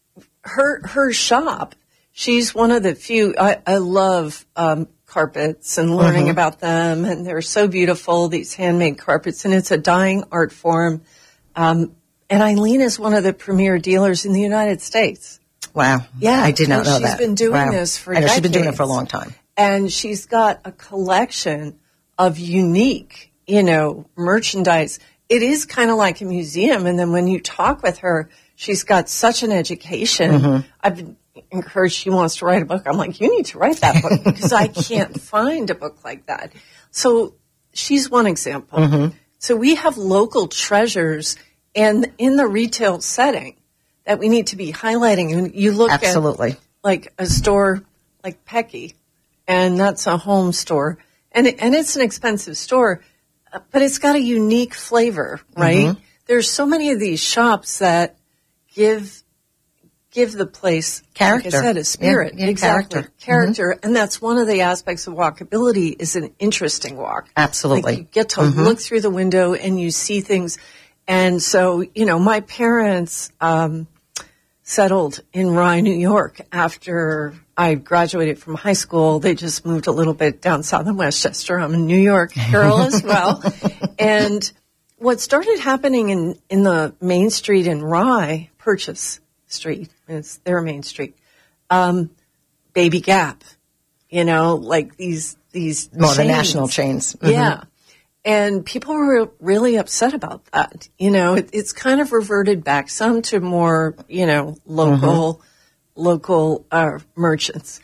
her her shop. She's one of the few. I, I love um, carpets and learning mm-hmm. about them, and they're so beautiful. These handmade carpets, and it's a dying art form. Um, and Eileen is one of the premier dealers in the United States. Wow. Yeah, I did not and know she's that. She's been doing wow. this for I know decades. She's been doing it for a long time. And she's got a collection of unique, you know, merchandise. It is kind of like a museum. And then when you talk with her, she's got such an education. Mm-hmm. I've been encouraged, she wants to write a book. I'm like, you need to write that book because I can't find a book like that. So she's one example. Mm-hmm. So we have local treasures and in the retail setting that we need to be highlighting. And you look Absolutely. at like a store like Pecky, and that's a home store, and it, and it's an expensive store, but it's got a unique flavor, right? Mm-hmm. There's so many of these shops that give give the place character. Like I said, a spirit, yeah, yeah, exactly, character, character, mm-hmm. and that's one of the aspects of walkability is an interesting walk. Absolutely, like you get to mm-hmm. look through the window and you see things, and so you know, my parents um, settled in Rye, New York after I graduated from high school. They just moved a little bit down south in Westchester. I'm a New York girl as well. And what started happening in, in the Main Street in Rye, Purchase Street, it's their Main Street, um, Baby Gap, you know, like these, these More chains. the national chains. Mm-hmm. Yeah. And people were really upset about that. You know, it, it's kind of reverted back some to more, you know, local, mm-hmm. local uh, merchants.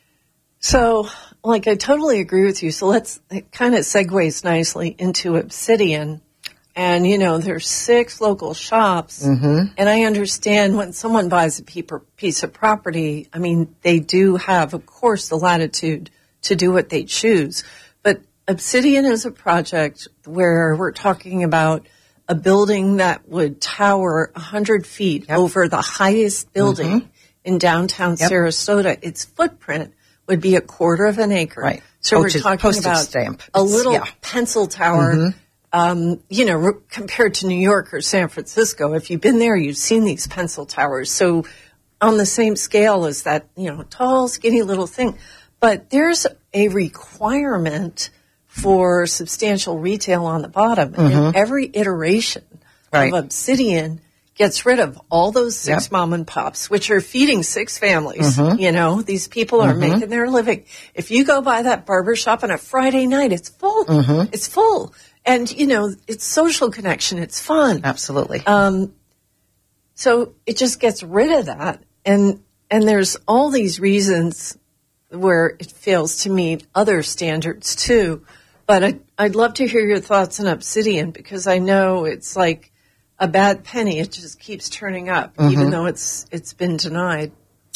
So, like, I totally agree with you. So let's, it kind of segues nicely into Obsidian. And, you know, there's six local shops. Mm-hmm. And I understand when someone buys a piece of property, I mean, they do have, of course, the latitude to do what they choose. But Obsidian is a project where we're talking about a building that would tower one hundred feet yep. over the highest building mm-hmm. in downtown yep. Sarasota. Its footprint would be a quarter of an acre. Right. So oh, we're talking about stamp. a little yeah. pencil tower, mm-hmm. um, you know, re- compared to New York or San Francisco. If you've been there, you've seen these pencil towers. So on the same scale as that, you know, tall, skinny little thing. But there's a requirement for substantial retail on the bottom. Mm-hmm. And every iteration right. of Obsidian gets rid of all those six yep. mom and pops, which are feeding six families. Mm-hmm. You know, these people are mm-hmm. making their living. If you go by that barber shop on a Friday night, it's full. Mm-hmm. It's full. And, you know, it's social connection. It's fun. Absolutely. Um, so it just gets rid of that. And, and there's all these reasons where it fails to meet other standards too. But I'd, I'd love to hear your thoughts on Obsidian, because I know it's like a bad penny. It just keeps turning up, mm-hmm. even though it's it's been denied.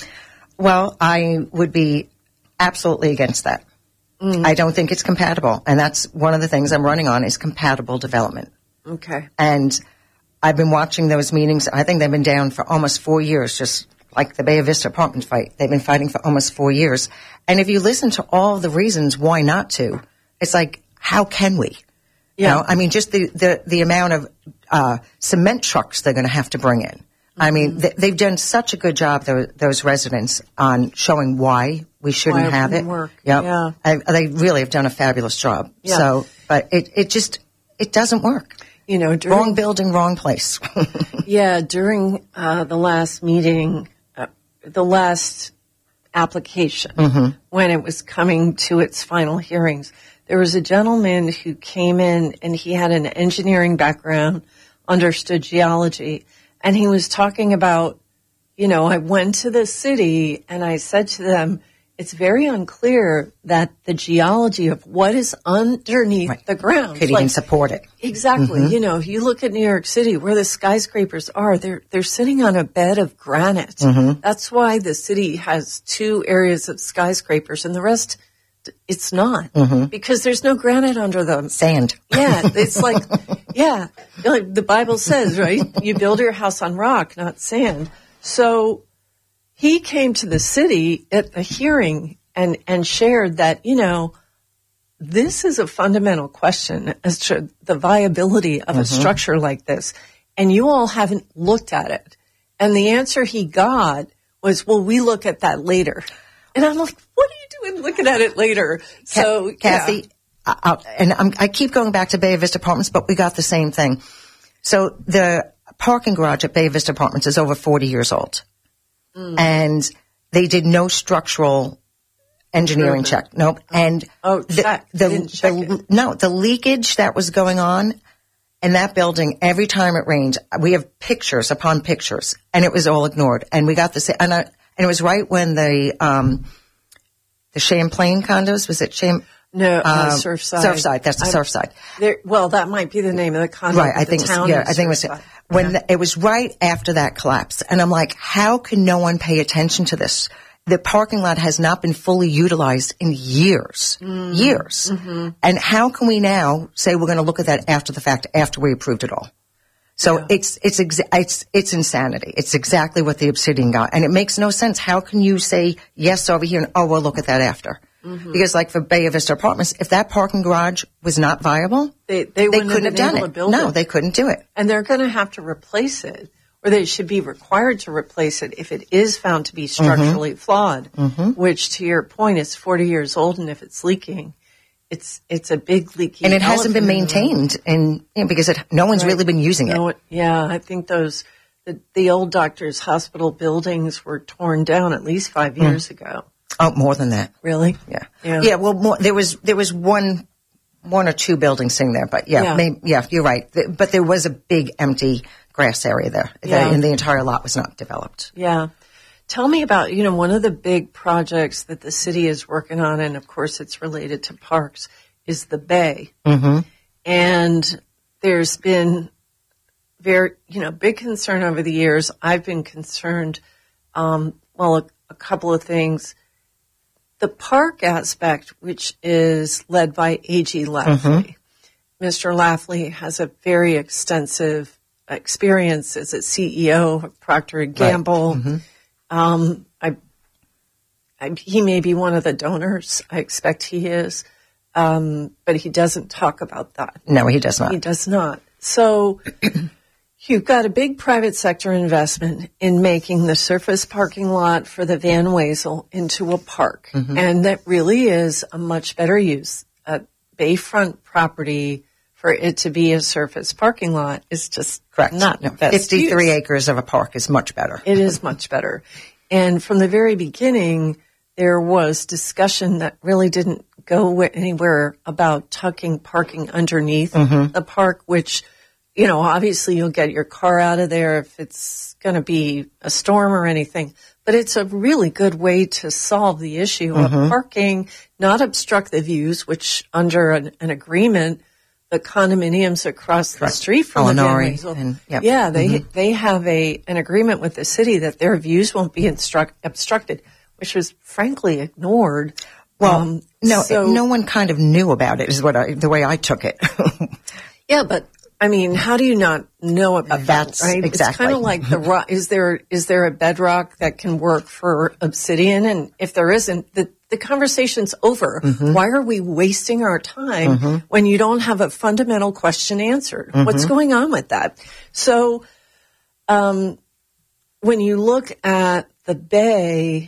Well, I would be absolutely against that. Mm. I don't think it's compatible. And that's one of the things I'm running on is compatible development. Okay. And I've been watching those meetings. I think they've been down for almost four years, just like the Bay Vista apartment fight. They've been fighting for almost four years. And if you listen to all the reasons why not to, it's like, how can we? Yeah. You know, I mean, just the, the, the amount of uh, cement trucks they're going to have to bring in. Mm-hmm. I mean, th- they've done such a good job, those, those residents, on showing why we shouldn't why have it. Work. Yep. Yeah. I, they really have done a fabulous job. Yeah. So, but it, it just, it doesn't work. You know, during, wrong building, wrong place. yeah, during uh, the last meeting, uh, the last application, mm-hmm. when it was coming to its final hearings, there was a gentleman who came in and he had an engineering background, understood geology, and he was talking about, you know, I went to the city and I said to them, it's very unclear that the geology of what is underneath right. the ground could like, even support it. Exactly. Mm-hmm. You know, if you look at New York City, where the skyscrapers are, they're they're sitting on a bed of granite. Mm-hmm. That's why the city has two areas of skyscrapers, and the rest, it's not, mm-hmm. because there's no granite under them. Sand. Yeah, it's like, yeah, like the Bible says, right? You build your house on rock, not sand. So he came to the city at a hearing and, and shared that, you know, this is a fundamental question as to the viability of mm-hmm. a structure like this. And you all haven't looked at it. And the answer he got was, well, we look at that later. And I'm like, what are you doing looking at it later? So, Kathy, yeah. I, and I'm, I keep going back to Bay Vista Apartments, but we got the same thing. So the parking garage at Bay Vista Apartments is over forty years old. Mm. And they did no structural engineering mm-hmm. check. Nope. And oh, the, check. the, didn't check the it. no, the leakage that was going on in that building every time it rained, we have pictures upon pictures, and it was all ignored. And we got the same, and, I, and it was right when the um the Champlain condos, was it Cham? No, uh, um, Surfside. Surfside. That's the I'm, Surfside. There, well, that might be the name of the condo. Right. I think. The town Yeah. I think Surfside. it was when yeah. the, it was right after that collapse, and I'm like, how can no one pay attention to this? The parking lot has not been fully utilized in years, mm. years, mm-hmm. and how can we now say we're going to look at that after the fact, after we approved it all? So yeah. it's it's exa- it's it's insanity. It's exactly what the Obsidian got, and it makes no sense. How can you say yes over here and oh, we'll look at that after? Mm-hmm. Because like for Bay Vista Apartments, if that parking garage was not viable, they they, they have couldn't have done it. No, it. they couldn't do it, and they're going to have to replace it, or they should be required to replace it if it is found to be structurally mm-hmm. flawed. Mm-hmm. Which, to your point, is forty years old, and if it's leaking. It's it's a big leaky, and it hasn't been maintained, and you know, because it, no one's right. really been using it. No, yeah, I think those the, the old doctors' hospital buildings were torn down at least five years mm. ago. Oh, more than that, really? Yeah, yeah. yeah well, more, there was there was one one or two buildings sitting there, but yeah, Yeah. Maybe, yeah, you're right. Th- But there was a big empty grass area there, Yeah. the, and the entire lot was not developed. Yeah. Tell me about, you know, one of the big projects that the city is working on, and of course it's related to parks, is the Bay. Mm-hmm. And there's been very, you know, big concern over the years. I've been concerned, um, well, a, a couple of things. The park aspect, which is led by A G Lafley. Mm-hmm. Mister Lafley has a very extensive experience as a C E O of Procter and Gamble. Right. Mm-hmm. Um, I, I, he may be one of the donors. I expect he is. Um, but he doesn't talk about that. No, he does not. He does not. So you've got a big private sector investment in making the surface parking lot for the Van Wezel into a park. Mm-hmm. And that really is a much better use. A bayfront property for it to be a surface parking lot is just Correct. not No, the best fifty-three use. acres of a park is much better. It is much better. And from the very beginning, there was discussion that really didn't go anywhere about tucking parking underneath Mm-hmm. the park, which, you know, obviously you'll get your car out of there if it's going to be a storm or anything. But it's a really good way to solve the issue Mm-hmm. of parking, not obstruct the views, which under an, an agreement, the condominiums across the street from the Van Molinari Wezel, and- yep. yeah, they Mhm. they have a an agreement with the city that their views won't be instruct, obstructed, which was frankly ignored. Well, Um, no, so- no one kind of knew about it is what I, the way I took it. Yeah, but I mean, how do you not know about That's that? Right? exactly. It's kind of like the rock. Is there is there a bedrock that can work for obsidian? And if there isn't, the the conversation's over. Mm-hmm. Why are we wasting our time Mm-hmm. when you don't have a fundamental question answered? Mm-hmm. What's going on with that? So, um, when you look at the Bay,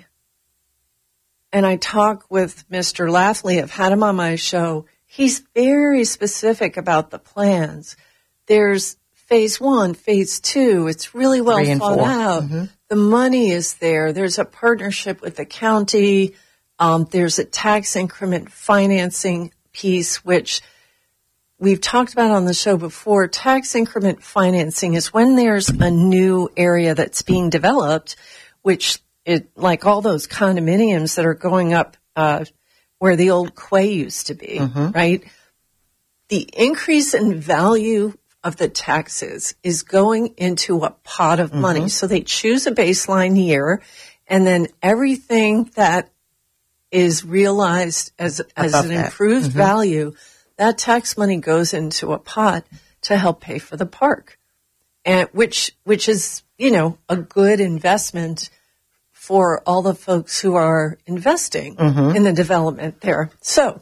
and I talk with Mister Lafley, I've had him on my show. He's very specific about the plans. There's phase one, phase two. It's really well Three and thought four. out. Mm-hmm. The money is there. There's a partnership with the county. Um, there's a tax increment financing piece, which we've talked about on the show before. Tax increment financing is when there's a new area that's being developed, which it, like all those condominiums that are going up, uh, where the old quay used to be, Mm-hmm. right? The increase in value of the taxes is going into a pot of money. Mm-hmm. So they choose a baseline year, and then everything that is realized as, as Above an that. improved Mm-hmm. value, that tax money goes into a pot to help pay for the park, and which, which is, you know, a good investment for all the folks who are investing Mm-hmm. in the development there. So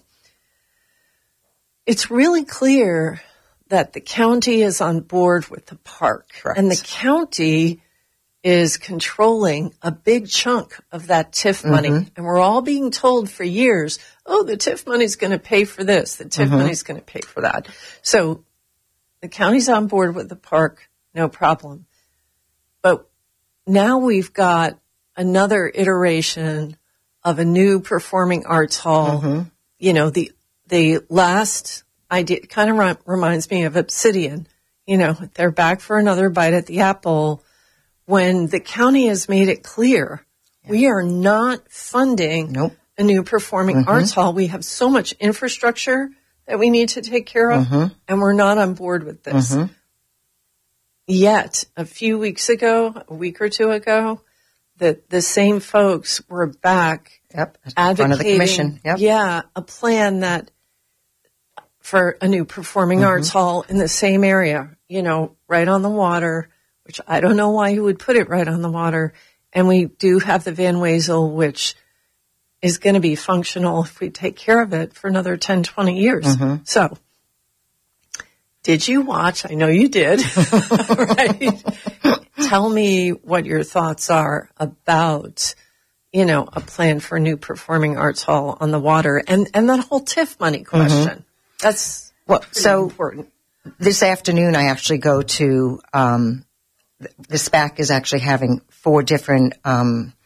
it's really clear that the county is on board with the park. Correct. And the county is controlling a big chunk of that T I F money. Mm-hmm. And we're all being told for years, oh, the T I F money's going to pay for this. The T I F Mm-hmm. money's going to pay for that. So the county's on board with the park, no problem. But now we've got another iteration of a new performing arts hall. Mm-hmm. You know, the the last idea kind of re- reminds me of Obsidian. You know, they're back for another bite at the apple when the county has made it clear we are not funding Nope. a new performing Mm-hmm. arts hall. We have so much infrastructure that we need to take care of, Mm-hmm. and we're not on board with this. Mm-hmm. Yet, a few weeks ago, a week or two ago, the, the same folks were back Yep. In advocating, front of the commission. Yep. yeah, a plan that for a new performing Mm-hmm. arts hall in the same area, you know, right on the water, which I don't know why you would put it right on the water. And we do have the Van Wezel, which is going to be functional if we take care of it for another ten, twenty years. Mm-hmm. So, did you watch? I know you did. Right? Tell me what your thoughts are about, you know, a plan for a new performing arts hall on the water and, and that whole T I F money question. That's Well, pretty so important. this afternoon I actually go to, um, the SPAC is actually having four different, um,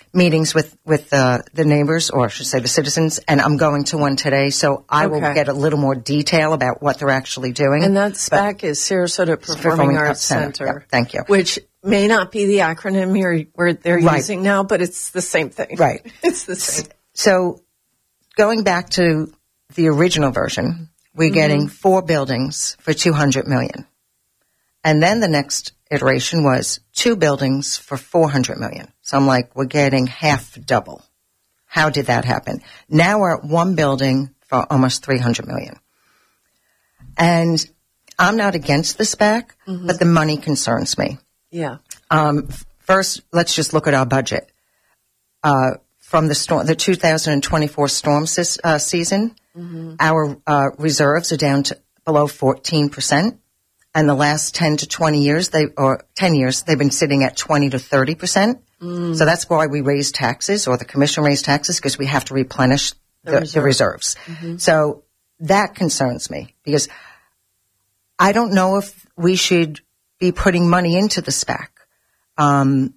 meetings with with uh, the neighbors, or I should say the citizens, and I'm going to one today, so I Okay. will get a little more detail about what they're actually doing. And that SPAC is Sarasota Performing, Performing Arts Arts Center. Center. Yeah, thank you. Which may not be the acronym you're, where they're Right. using now, but it's the same thing. Right. It's the same. So going back to the original version, we're Mm-hmm. getting four buildings for two hundred million dollars. And then the next iteration was two buildings for four hundred million dollars. So I'm like, we're getting half double. How did that happen? Now we're at one building for almost three hundred million dollars. And I'm not against the SPAC, Mm-hmm. but the money concerns me. Yeah. Um, first, let's just look at our budget. Uh, from the storm, the two thousand twenty-four storm se- uh, season, Mm-hmm. our uh, reserves are down to below fourteen percent. And the last ten to twenty years, they or ten years, they've been sitting at twenty to thirty percent. Mm. So that's why we raise taxes, or the commission raised taxes, because we have to replenish The the, reserve. the reserves. Mm-hmm. So that concerns me, because I don't know if we should be putting money into the SPAC. Um,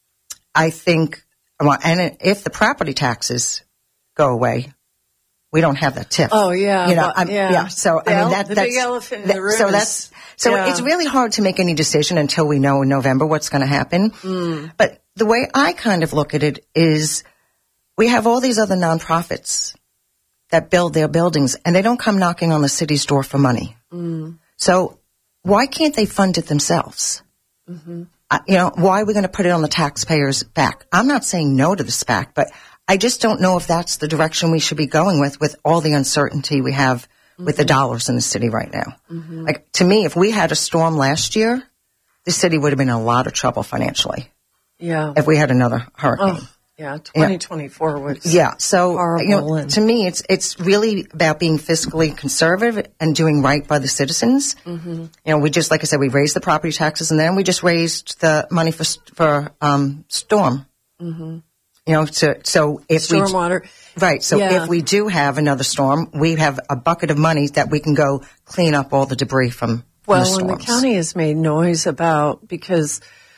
I think, well, and if the property taxes go away, we don't have that TIF. Oh, yeah. You know, but- I'm, yeah. yeah. So The I mean, ele- that, the that's big elephant in that- the room. So is- that's so yeah. it's really hard to make any decision until we know in November what's going to happen. Mm. But the way I kind of look at it is, we have all these other nonprofits that build their buildings, and they don't come knocking on the city's door for money. Mm. So why can't they fund it themselves? Mm-hmm. Uh, you know, why are we going to put it on the taxpayers' back? I'm not saying no to the SPAC, but I just don't know if that's the direction we should be going with, with all the uncertainty we have mm-hmm. with the dollars in the city right now. Mm-hmm. Like, to me, if we had a storm last year, the city would have been in a lot of trouble financially Yeah. if we had another hurricane. Oh, yeah. twenty twenty-four was. Yeah, so Horrible you know, and- to me, it's it's really about being fiscally conservative and doing right by the citizens. Mm-hmm. You know, we just, like I said, we raised the property taxes, and then we just raised the money for for um, storm. Mm-hmm. You know, to, so if we Stormwater. right, so Yeah. if we do have another storm, we have a bucket of money that we can go clean up all the debris from. from Well, the and the storms. county has made noise about, because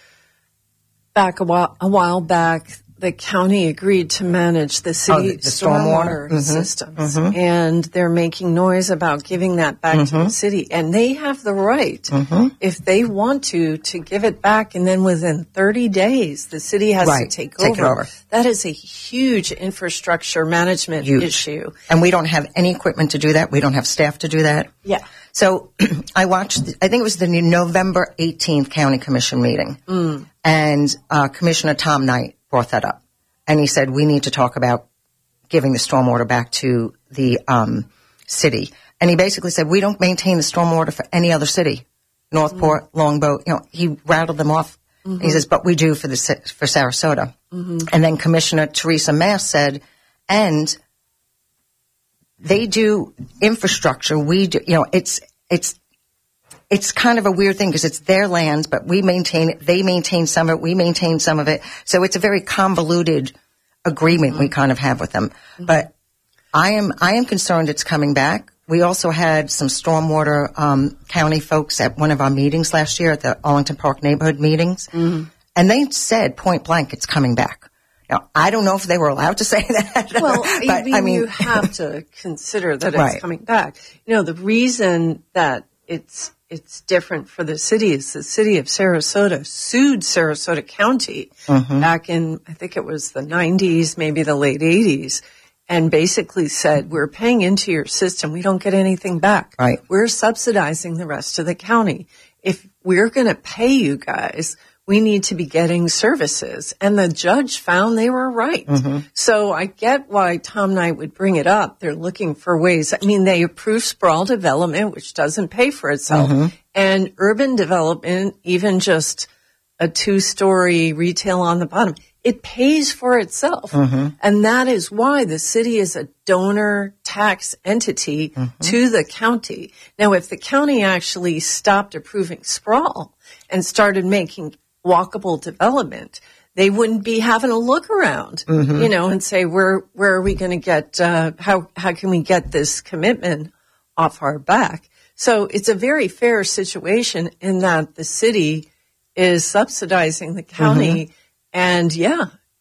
back a while, a while back, the county agreed to manage the city Oh, the- the stormwater? stormwater Mhm, systems, mhm. and they're making noise about giving that back to Mm-hmm. the city, and they have the right, if they want to, to give it back, and then within thirty days, the city has Right, to take, take it over. That is a huge infrastructure management Huge. issue. And we don't have any equipment to do that. We don't have staff to do that. Yeah. So I watched, I think it was the November eighteenth County Commission meeting. Mm. And uh, Commissioner Tom Knight brought that up. And he said, we need to talk about giving the stormwater back to the um, city. And he basically said, we don't maintain the stormwater for any other city. Northport, mm. Longboat, you know, he rattled them off. Mm-hmm. He says, but we do for the for Sarasota. Mm-hmm. And then Commissioner Teresa Mass said, and they do infrastructure. We do, you know, it's, it's, it's kind of a weird thing because it's their land, but we maintain it. They maintain some of it. We maintain some of it. So it's a very convoluted agreement mm-hmm. we kind of have with them. Mm-hmm. But I am, I am concerned it's coming back. We also had some stormwater, um, county folks at one of our meetings last year at the Arlington Park neighborhood meetings. Mm-hmm. And they said point blank, it's coming back. Now, I don't know if they were allowed to say that. Well, but, I, mean, I mean, you have to consider that it's Right. coming back. You know, the reason that it's it's different for the city is the city of Sarasota sued Sarasota County Mhm. back in, I think it was the nineties, maybe the late eighties, and basically said, we're paying into your system. We don't get anything back. Right. We're subsidizing the rest of the county. If we're going to pay you guys, we need to be getting services. And the judge found they were right. Mm-hmm. So I get why Tom Knight would bring it up. They're looking for ways. I mean, they approve sprawl development, which doesn't pay for itself. Mm-hmm. And urban development, even just a two-story retail on the bottom, it pays for itself. Mm-hmm. And that is why the city is a donor tax entity mm-hmm. to the county. Now, if the county actually stopped approving sprawl and started making walkable development, they wouldn't be having a look around, mm-hmm. you know, and say, where, where are we going to get, uh, how, how can we get this commitment off our back? So it's a very fair situation in that the city is subsidizing the county. Mm-hmm. And yeah,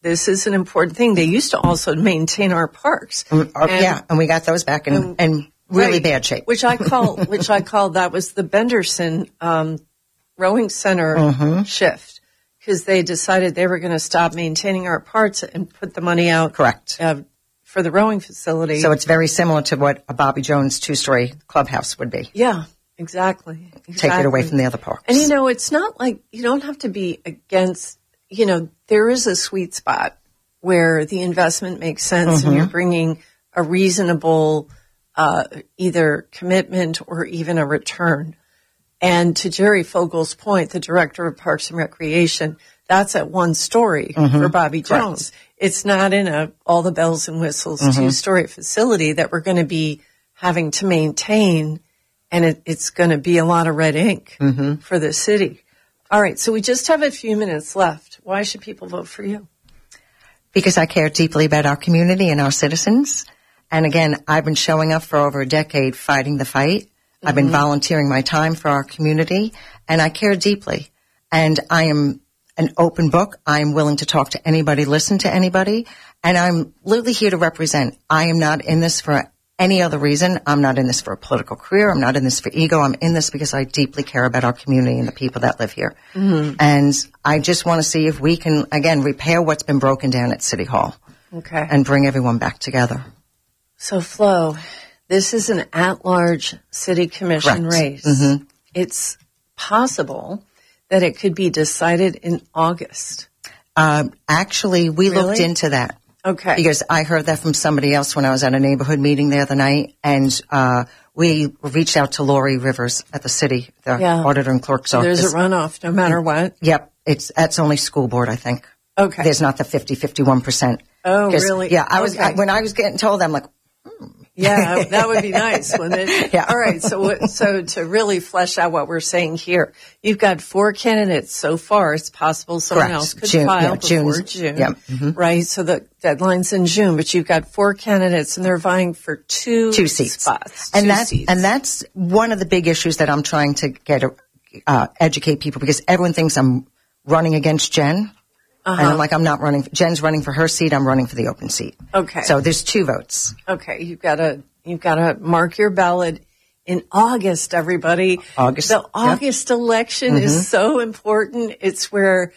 this is an important thing. They used to also maintain our parks. Mm, uh, And- yeah, and we got those back in, Um, in really Right. bad shape. Which I call, which I call, that was the Benderson um, Rowing Center Mm-hmm. shift, because they decided they were going to stop maintaining our parks and put the money out Correct. uh, for the rowing facility. So it's very similar to what a Bobby Jones two-story clubhouse would be. yeah, exactly, exactly. Take it away from the other parks. And you know, it's not like you don't have to be against, you know, there is a sweet spot where the investment makes sense and you're bringing a reasonable uh, either commitment or even a return. And to Jerry Fogel's point, the director of Parks and Recreation, that's at one story for Bobby Jones. It's not in a all the bells and whistles two-story facility that we're going to be having to maintain, and it, it's going to be a lot of red ink for the city. All right, so we just have a few minutes left. Why should people vote for you? Because I care deeply about our community and our citizens. And again, I've been showing up for over a decade fighting the fight. I've been volunteering my time for our community, and I care deeply. And I am an open book. I'm willing to talk to anybody, listen to anybody, and I'm literally here to represent. I am not in this for any other reason. I'm not in this for a political career. I'm not in this for ego. I'm in this because I deeply care about our community and the people that live here. And I just want to see if we can, again, repair what's been broken down at City Hall Okay. and bring everyone back together. So, Flo, this is an at-large city commission Correct. race. Mm-hmm. It's possible that it could be decided in August. Um, actually, we Really? looked into that. Okay. Because I heard that from somebody else when I was at a neighborhood meeting the other night, and uh, we reached out to Lori Rivers at the city, the Yeah. auditor and clerk's office. There's a runoff no matter what. Yep, it's that's only school board, I think. Okay. There's not the fifty, fifty-one percent. Oh, really? Yeah, I was Okay. I, when I was getting told, I'm like, Yeah, that would be nice, wouldn't it? Yeah. All right. So, what- so to really flesh out what we're saying here, you've got four candidates so far. It's possible someone Correct. else could June, file yeah, before June's- June, yeah, mhm. right? So the deadline's in June, but you've got four candidates, and they're vying for two two seats. spots, and two that's seats. and that's one of the big issues that I'm trying to get uh, educate people, because everyone thinks I'm running against Jen. Uh-huh. And I'm like, I'm not running. Jen's running for her seat. I'm running for the open seat. Okay. So there's two votes. Okay, you've got to you've got to mark your ballot in August, everybody. August, The yep. August election is so important. It's where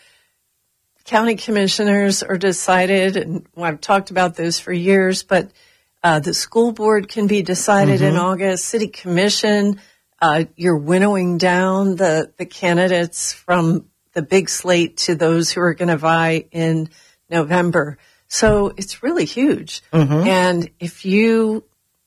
county commissioners are decided, and I've talked about this for years, but uh, the school board can be decided in August. City commission, uh, you're winnowing down the, the candidates from the big slate to those who are going to vie in November. So it's really huge. And if you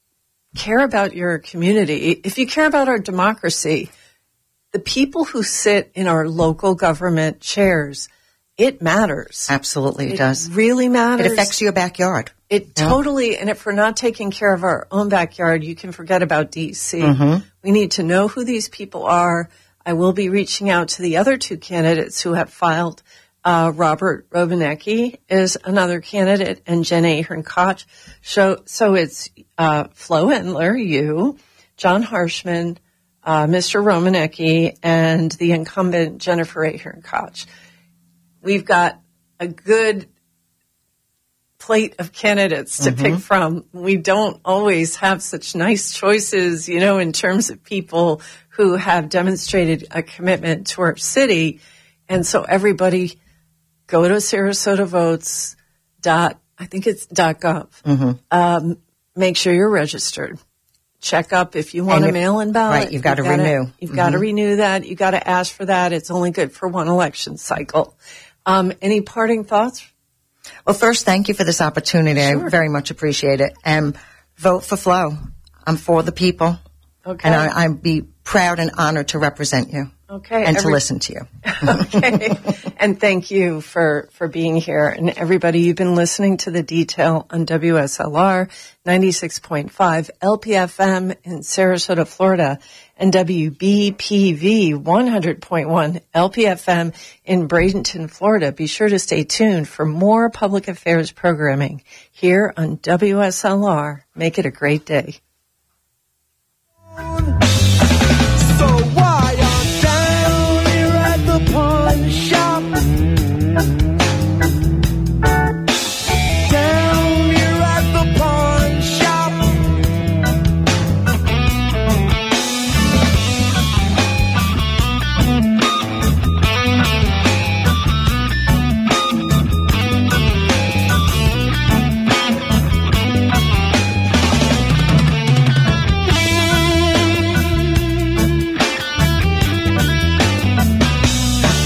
care about your community, if you care about our democracy, the people who sit in our local government chairs, it matters. Absolutely, it, It does. really matters. It affects your backyard. It totally, and if we're not taking care of our own backyard, you can forget about D C. Mm-hmm. We need to know who these people are. I will be reaching out to the other two candidates who have filed. Uh, Robert Romanecki is another candidate, and Jen Ahern Koch. So, so it's uh, Flo Endler, you, John Harshman, uh, Mister Romanecki, and the incumbent Jennifer Ahern Koch. We've got a good plate of candidates to pick from. We don't always have such nice choices, you know, in terms of people who have demonstrated a commitment to our city. And so everybody go to Sarasota Votes dot, I think it's dot gov. Um, make sure you're registered. Check up if you want And a if- mail-in ballot. right, you've got to gotta- renew. You've got to renew that. You've got to ask for that. It's only good for one election cycle. Um, any parting thoughts? Well, first, thank you for this opportunity. Sure. I very much appreciate it. And vote for Flo. I'm for the people. Okay. And I, I'd be proud and honored to represent you. Okay. And to every- listen to you. Okay. And thank you for, for being here. And everybody, you've been listening to The Detail on W S L R ninety-six point five L P F M in Sarasota, Florida, and W B P V one hundred point one L P F M in Bradenton, Florida. Be sure to stay tuned for more public affairs programming here on W S L R. Make it a great day.